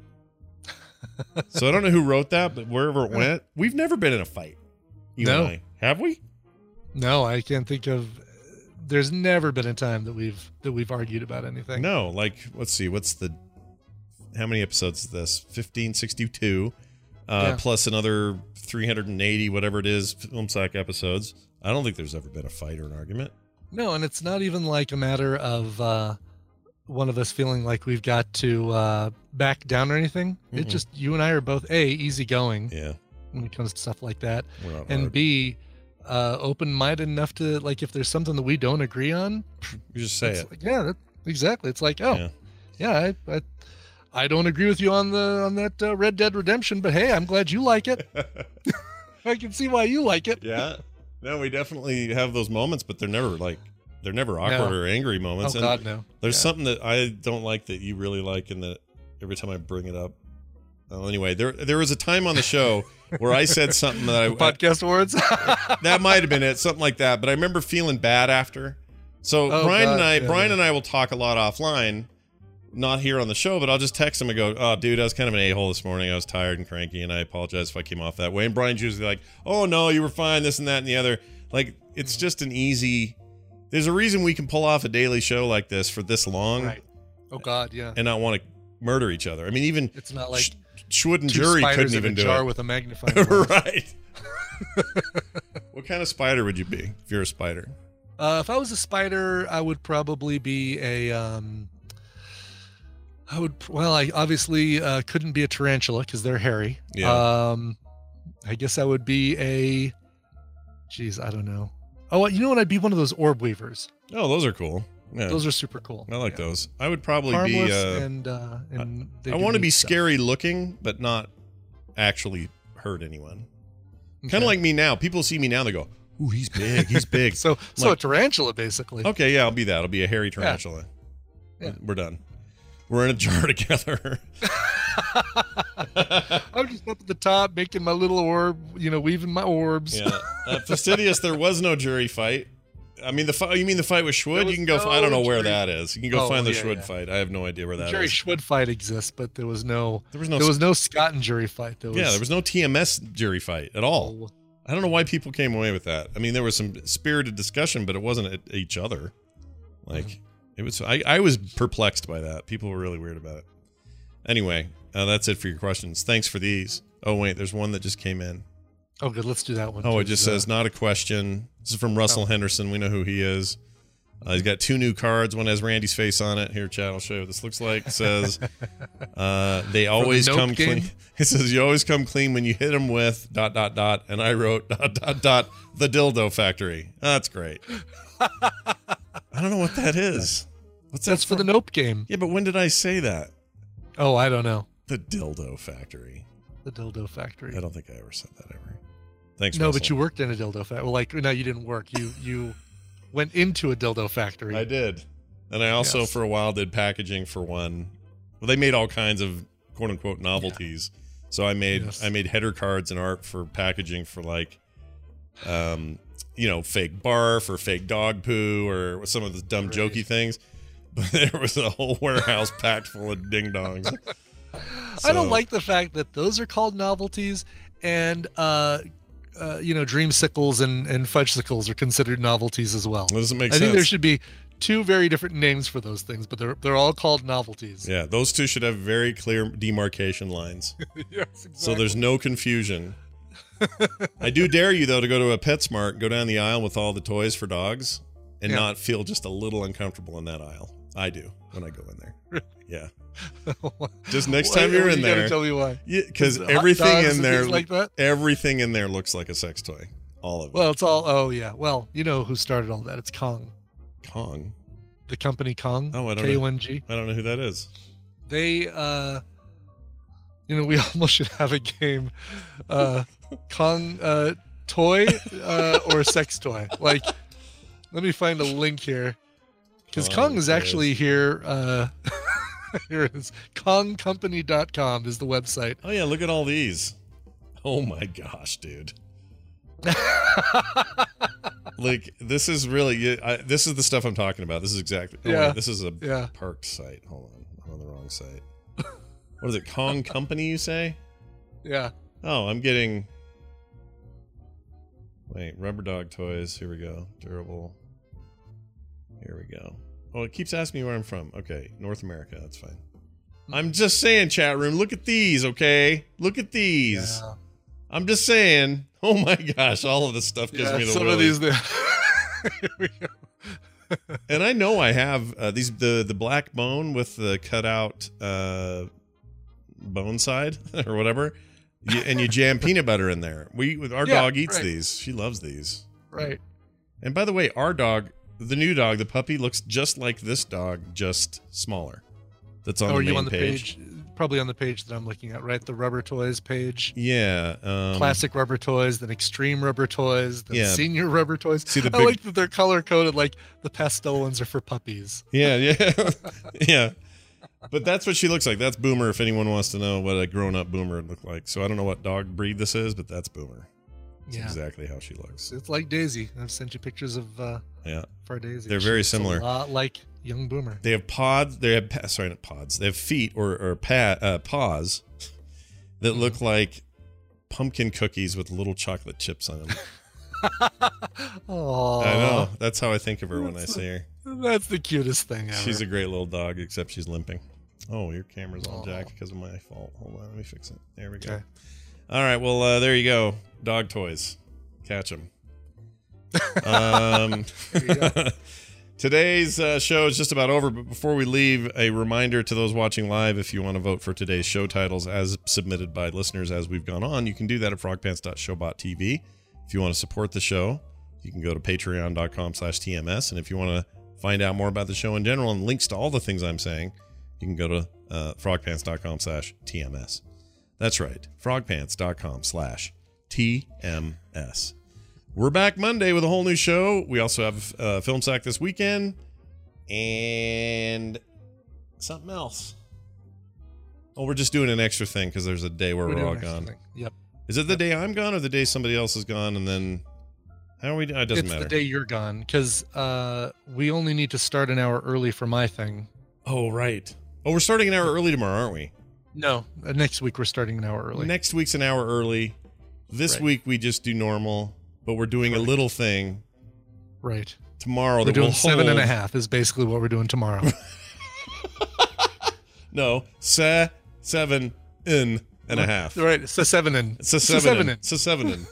So I don't know who wrote that, but wherever it went, we've never been in a fight. You No. and I. Have we? No, I can't think of. There's never been a time that we've that we've argued about anything. No. Like, let's see. What's the? How many episodes is this? fifteen sixty-two, uh, Yeah. plus another three hundred eighty, whatever it is, Film Sack episodes. I don't think there's ever been a fight or an argument. No, and it's not even like a matter of uh, one of us feeling like we've got to uh, back down or anything. Mm-mm. It just you and I are both A, easygoing Yeah. when it comes to stuff like that, We're not and hard. B, uh, open-minded enough to like if there's something that we don't agree on, You just say it's it. like, yeah, that, exactly. It's like, oh, Yeah. yeah, I, I I don't agree with you on the on that uh, Red Dead Redemption, but hey, I'm glad you like it. I can see why you like it. Yeah. No, we definitely have those moments, but they're never like they're never awkward No. or angry Oh moments. And God, no. there's Yeah. something that I don't like that you really like, and that every time I bring it up. Well, anyway, there there was a time on the show where I said something that I Podcast awards. that might have been it, something like that. But I remember feeling bad after. So Oh, Brian God, and I, yeah, Brian yeah. and I will talk a lot offline, not here on the show, but I'll just text him and go, "Oh, dude, I was kind of an a-hole this morning. I was tired and cranky, and I apologize if I came off that way." And Brian's usually like, "Oh no, you were fine. This and that and the other." Like it's just an easy. There's a reason we can pull off a daily show like this for this long, Right. Oh God, yeah. and not want to murder each other. I mean, even It's not like Sh- Schwood and two Jury spiders couldn't in even a do jar it. with a magnifying glass. Right. What kind of spider would you be if you're a spider? Uh, if I was a spider, I would probably be a. Um, I would. Well, I obviously uh, couldn't be a tarantula because they're hairy. Yeah. Um, I guess I would be a. Geez, I don't know. Oh, you know what? I'd be one of those orb weavers. Oh, those are cool. Yeah. Those are super cool. I like Yeah. those. I would probably Harmless be. Uh, and uh, and they I do want to neat be stuff. scary looking, but not actually hurt anyone. Kind of Okay. like me now. People see me now, they go, "Ooh, he's big. He's big." So, so Like- a tarantula, basically. Okay, yeah, I'll be that. I'll be a hairy tarantula. Yeah. We're done. We're in a jar together. I'm just up at the top making my little orb, you know, weaving my orbs. Yeah. Uh, Fastidious, there was no jury fight. I mean, the fight. You mean the fight with There Schwood? was You can go. no I don't know where jury- that is. You can go Oh, find the yeah, Schwood yeah. fight. I have no idea where The that Jerry is. Schwood fight exists, but there was no There was no. there was no Scott and Jury fight. There was, yeah, there was no T M S jury fight at all. Oh, I don't know why people came away with that. I mean, there was some spirited discussion, but it wasn't at each other. Like Mm-hmm. it was. I, I was perplexed by that. People were really weird about it. Anyway, uh, that's it for your questions. Thanks for these. Oh wait, there's one that just came in. oh, good. Let's do that one. Oh, it 'cause, just uh, says not a question. This is from Russell Oh. Henderson. We know who he is. Uh, he's got two new cards. One has Randy's face on it. Here, Chad, I'll show you what this looks like. It says uh, they always Nope come game? clean. It says you always come clean when you hit them with dot dot dot. And I wrote dot dot dot the dildo factory. Oh, that's great. I don't know what that is. What's that That's for the Nope game. Yeah, but when did I say that? Oh, I don't know. The dildo factory. The dildo factory. I don't think I ever said that ever. Thanks. No, Russell. but you worked in a dildo factory. Well, like no, you didn't work. You you went into a dildo factory. I did. And I also, Yes. for a while, did packaging for one. Well, they made all kinds of quote unquote novelties. So I made Yes. I made header cards and art for packaging for like, um, you know, fake barf or fake dog poo or some of the dumb Great. jokey things. But there was a whole warehouse packed full of ding dongs. I don't like the fact that those are called novelties and uh, uh you know dreamsicles and and fudgesicles are considered novelties as well. Well, doesn't make I sense. think there should be two very different names for those things, but they're they're all called novelties. Yeah, those two should have very clear demarcation lines. Yes, exactly. So there's no confusion. I do dare you, though, to go to a PetSmart, go down the aisle with all the toys for dogs, and Yeah. not feel just a little uncomfortable in that aisle. I do when I go in there. Yeah. Just next time Why- you're you in gotta there. tell me why. Yeah, because Hot everything dogs in and there, things like that? everything in there looks like a sex toy. All of it. Well, it's all. Oh yeah. Well, you know who started all that? It's Kong, Kong. the company Kong. Oh, I don't K know. O N G. I don't know who that is. They, uh, you know, we almost should have a game, uh, Kong uh, toy uh, or sex toy. Like, let me find a link here, because Kong Kong is toys. actually here. Uh, here it is. Kong Company dot com is the website. Oh yeah, look at all these. Oh my gosh, dude. Like, this is really I, this is the stuff I'm talking about. This is exactly oh, Yeah. wait, this is a Yeah. parked site. Hold on, I'm on the wrong site. What is it? Kong Company, you say? Yeah. Oh, I'm getting wait, rubber dog toys. Here we go. Durable. Here we go. Oh, it keeps asking me where I'm from. Okay, North America, that's fine. I'm just saying, chat room, look at these, okay? Look at these. Yeah. I'm just saying. Oh my gosh, all of this stuff gives Yeah, me the some willies. of these. Here we go. And I know I have uh, these the the black bone with the cutout uh, bone side or whatever, you, and you jam peanut butter in there. We our Yeah, dog eats right. these. She loves these. Right. And by the way, our dog, the new dog, the puppy, looks just like this dog, just smaller. That's on Oh, the are main you on the page. page? Probably on the page that I'm looking at, right? The rubber toys page. Yeah. Um, Classic rubber toys, then extreme rubber toys, then Yeah. senior rubber toys. See the I big- like that they're color coded. Like the pastel ones are for puppies. Yeah, yeah, yeah. But that's what she looks like. That's Boomer. If anyone wants to know what a grown-up Boomer would look like, so I don't know what dog breed this is, but that's Boomer. That's Yeah. exactly how she looks. It's like Daisy. I've sent you pictures of uh, Yeah, for Daisy. They're She very looks similar. A lot like young Boomer. they have pods. They have pa- sorry, not pods. They have feet or or pa- uh, paws that Mm-hmm. look like pumpkin cookies with little chocolate chips on them. Oh, I know. That's how I think of her when I see her. That's the cutest thing ever. She's a great little dog, except she's limping. Oh, your camera's all Aw. jacked because of my fault. Hold on, let me fix it. There we go. Okay. All right, well, uh, there you go. Dog toys. Catch them. Um, today's uh, show is just about over, but before we leave, a reminder to those watching live, if you want to vote for today's show titles as submitted by listeners as we've gone on, you can do that at frogpants dot showbot T V. If you want to support the show, you can go to patreon dot com slash T M S, and if you want to find out more about the show in general and links to all the things I'm saying, you can go to uh, frogpants dot com slash T M S. That's right, frogpants dot com slash T M S. We're back Monday with a whole new show. We also have uh, Film Sack this weekend and something else. Oh, we're just doing an extra thing because there's a day where we're, doing all next gone. thing. Yep. Is it the day I'm gone or the day somebody else is gone and then how are we? It doesn't It's matter. the day you're gone because uh, we only need to start an hour early for my thing. Oh, right. Oh, we're starting an hour early tomorrow, aren't we? No, uh, next week we're starting an hour early. Next week's an hour early. This Right. week we just do normal, but we're doing a little thing Right. tomorrow We're that doing will seven and a hold- half is basically what we're doing tomorrow. No, se seven in and a half. Right. It's a seven in. It's a It's seven. seven in. in. It's a seven in.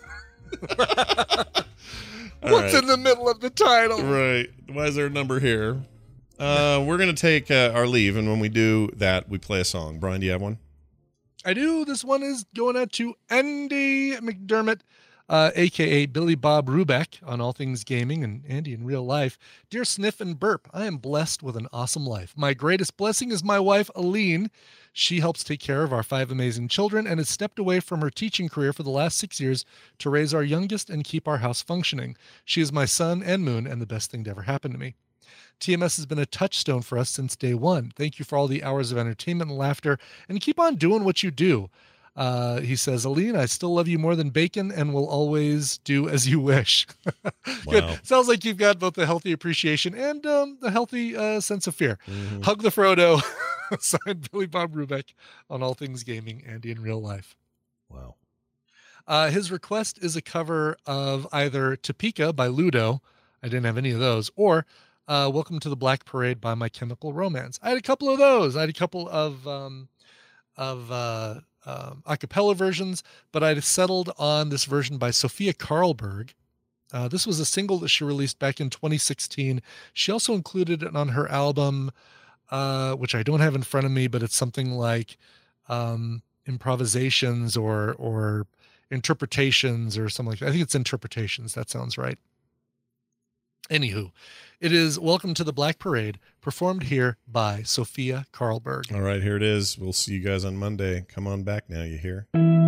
All What's right. in the middle of the title? Right. Why is there a number here? Uh, we're gonna take uh, our leave, and when we do that, we play a song. Brian, do you have one? I do. This one is going out to Andy McDermott, uh, aka Billy Bob Rubeck on All Things Gaming and Andy in real life. Dear Sniff and Burp, I am blessed with an awesome life. My greatest blessing is my wife, Aline. She helps take care of our five amazing children and has stepped away from her teaching career for the last six years to raise our youngest and keep our house functioning. She is my sun and moon and the best thing to ever happen to me. T M S has been a touchstone for us since day one. Thank you for all the hours of entertainment and laughter, and keep on doing what you do. Uh, he says, Aline, I still love you more than bacon and will always do as you wish. Good. Wow. Sounds like you've got both the healthy appreciation and um, the healthy uh, sense of fear. Mhm. Hug the Frodo. Signed Billy Bob Rubeck on All Things Gaming, Andy in real life. Wow. Uh, his request is a cover of either Topeka by Ludo. I didn't have any of those. Or Uh, Welcome to the Black Parade by My Chemical Romance. I had a couple of those. I had a couple of um, of uh, um, a cappella versions, but I settled on this version by Sofia Karlberg. Uh, this was a single that she released back in twenty sixteen. She also included it on her album, uh, which I don't have in front of me, but it's something like um, improvisations or or interpretations or something like that. I think it's interpretations. That sounds right. Anywho, it is Welcome to the Black Parade, performed here by Sofia Karlberg. All right, here it is. We'll see you guys on Monday. Come on back now, you hear?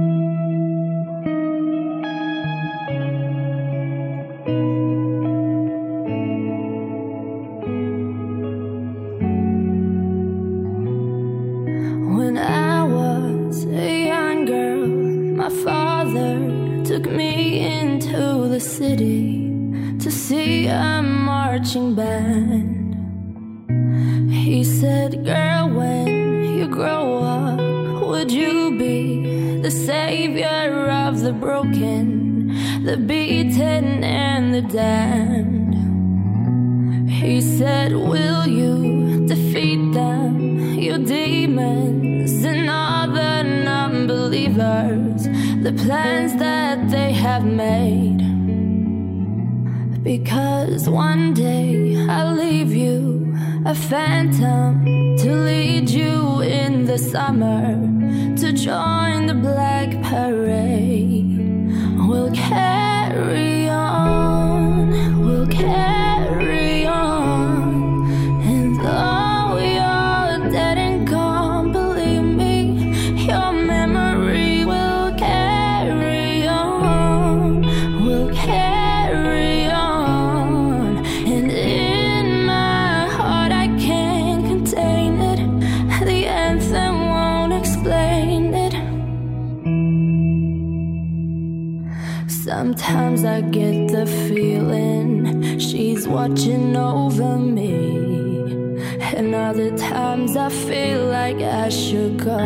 When I was a young girl, my father took me into the city to see a marching band. He said, girl, when you grow up, would you be the savior of the broken, the beaten, and the damned? He said, will you defeat them, your demons and all the non-believers, the plans that they have made? Because one day I'll leave you a phantom to lead you in the summer to join the Black Parade. We'll carry on, we'll carry on, and though you're dead and gone, believe me, your memory will carry on, we'll carry on, and in my heart I can't contain it, the anthem won't explain it. Sometimes I get the feeling she's watching over me, and other times I feel like I should go.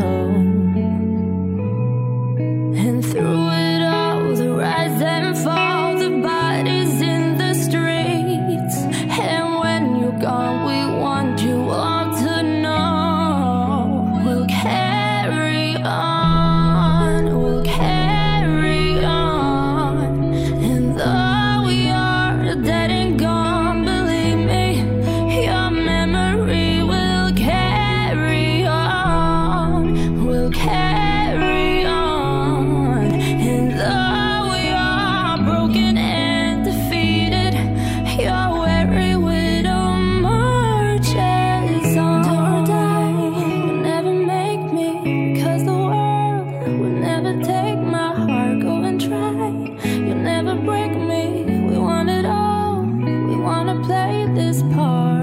And through it all, the rise and fall, the bodies in the streets, and when you're gone, we want you all to know we'll carry on, we'll carry on, and though we are dead and gone, believe me, your memory will carry on, will carry on, and though we are broken and defeated, your weary widow marches on. Don't die, you'll never make me, because the world will never take my heart. Go and try, you'll never break me. We want it all, we want to play this part.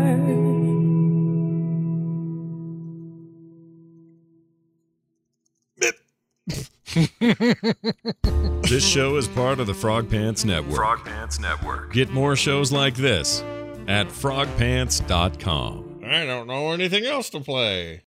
This show is part of the Frog Pants Network. Frog Pants Network. Get more shows like this at frog pants dot com. I don't know anything else to play.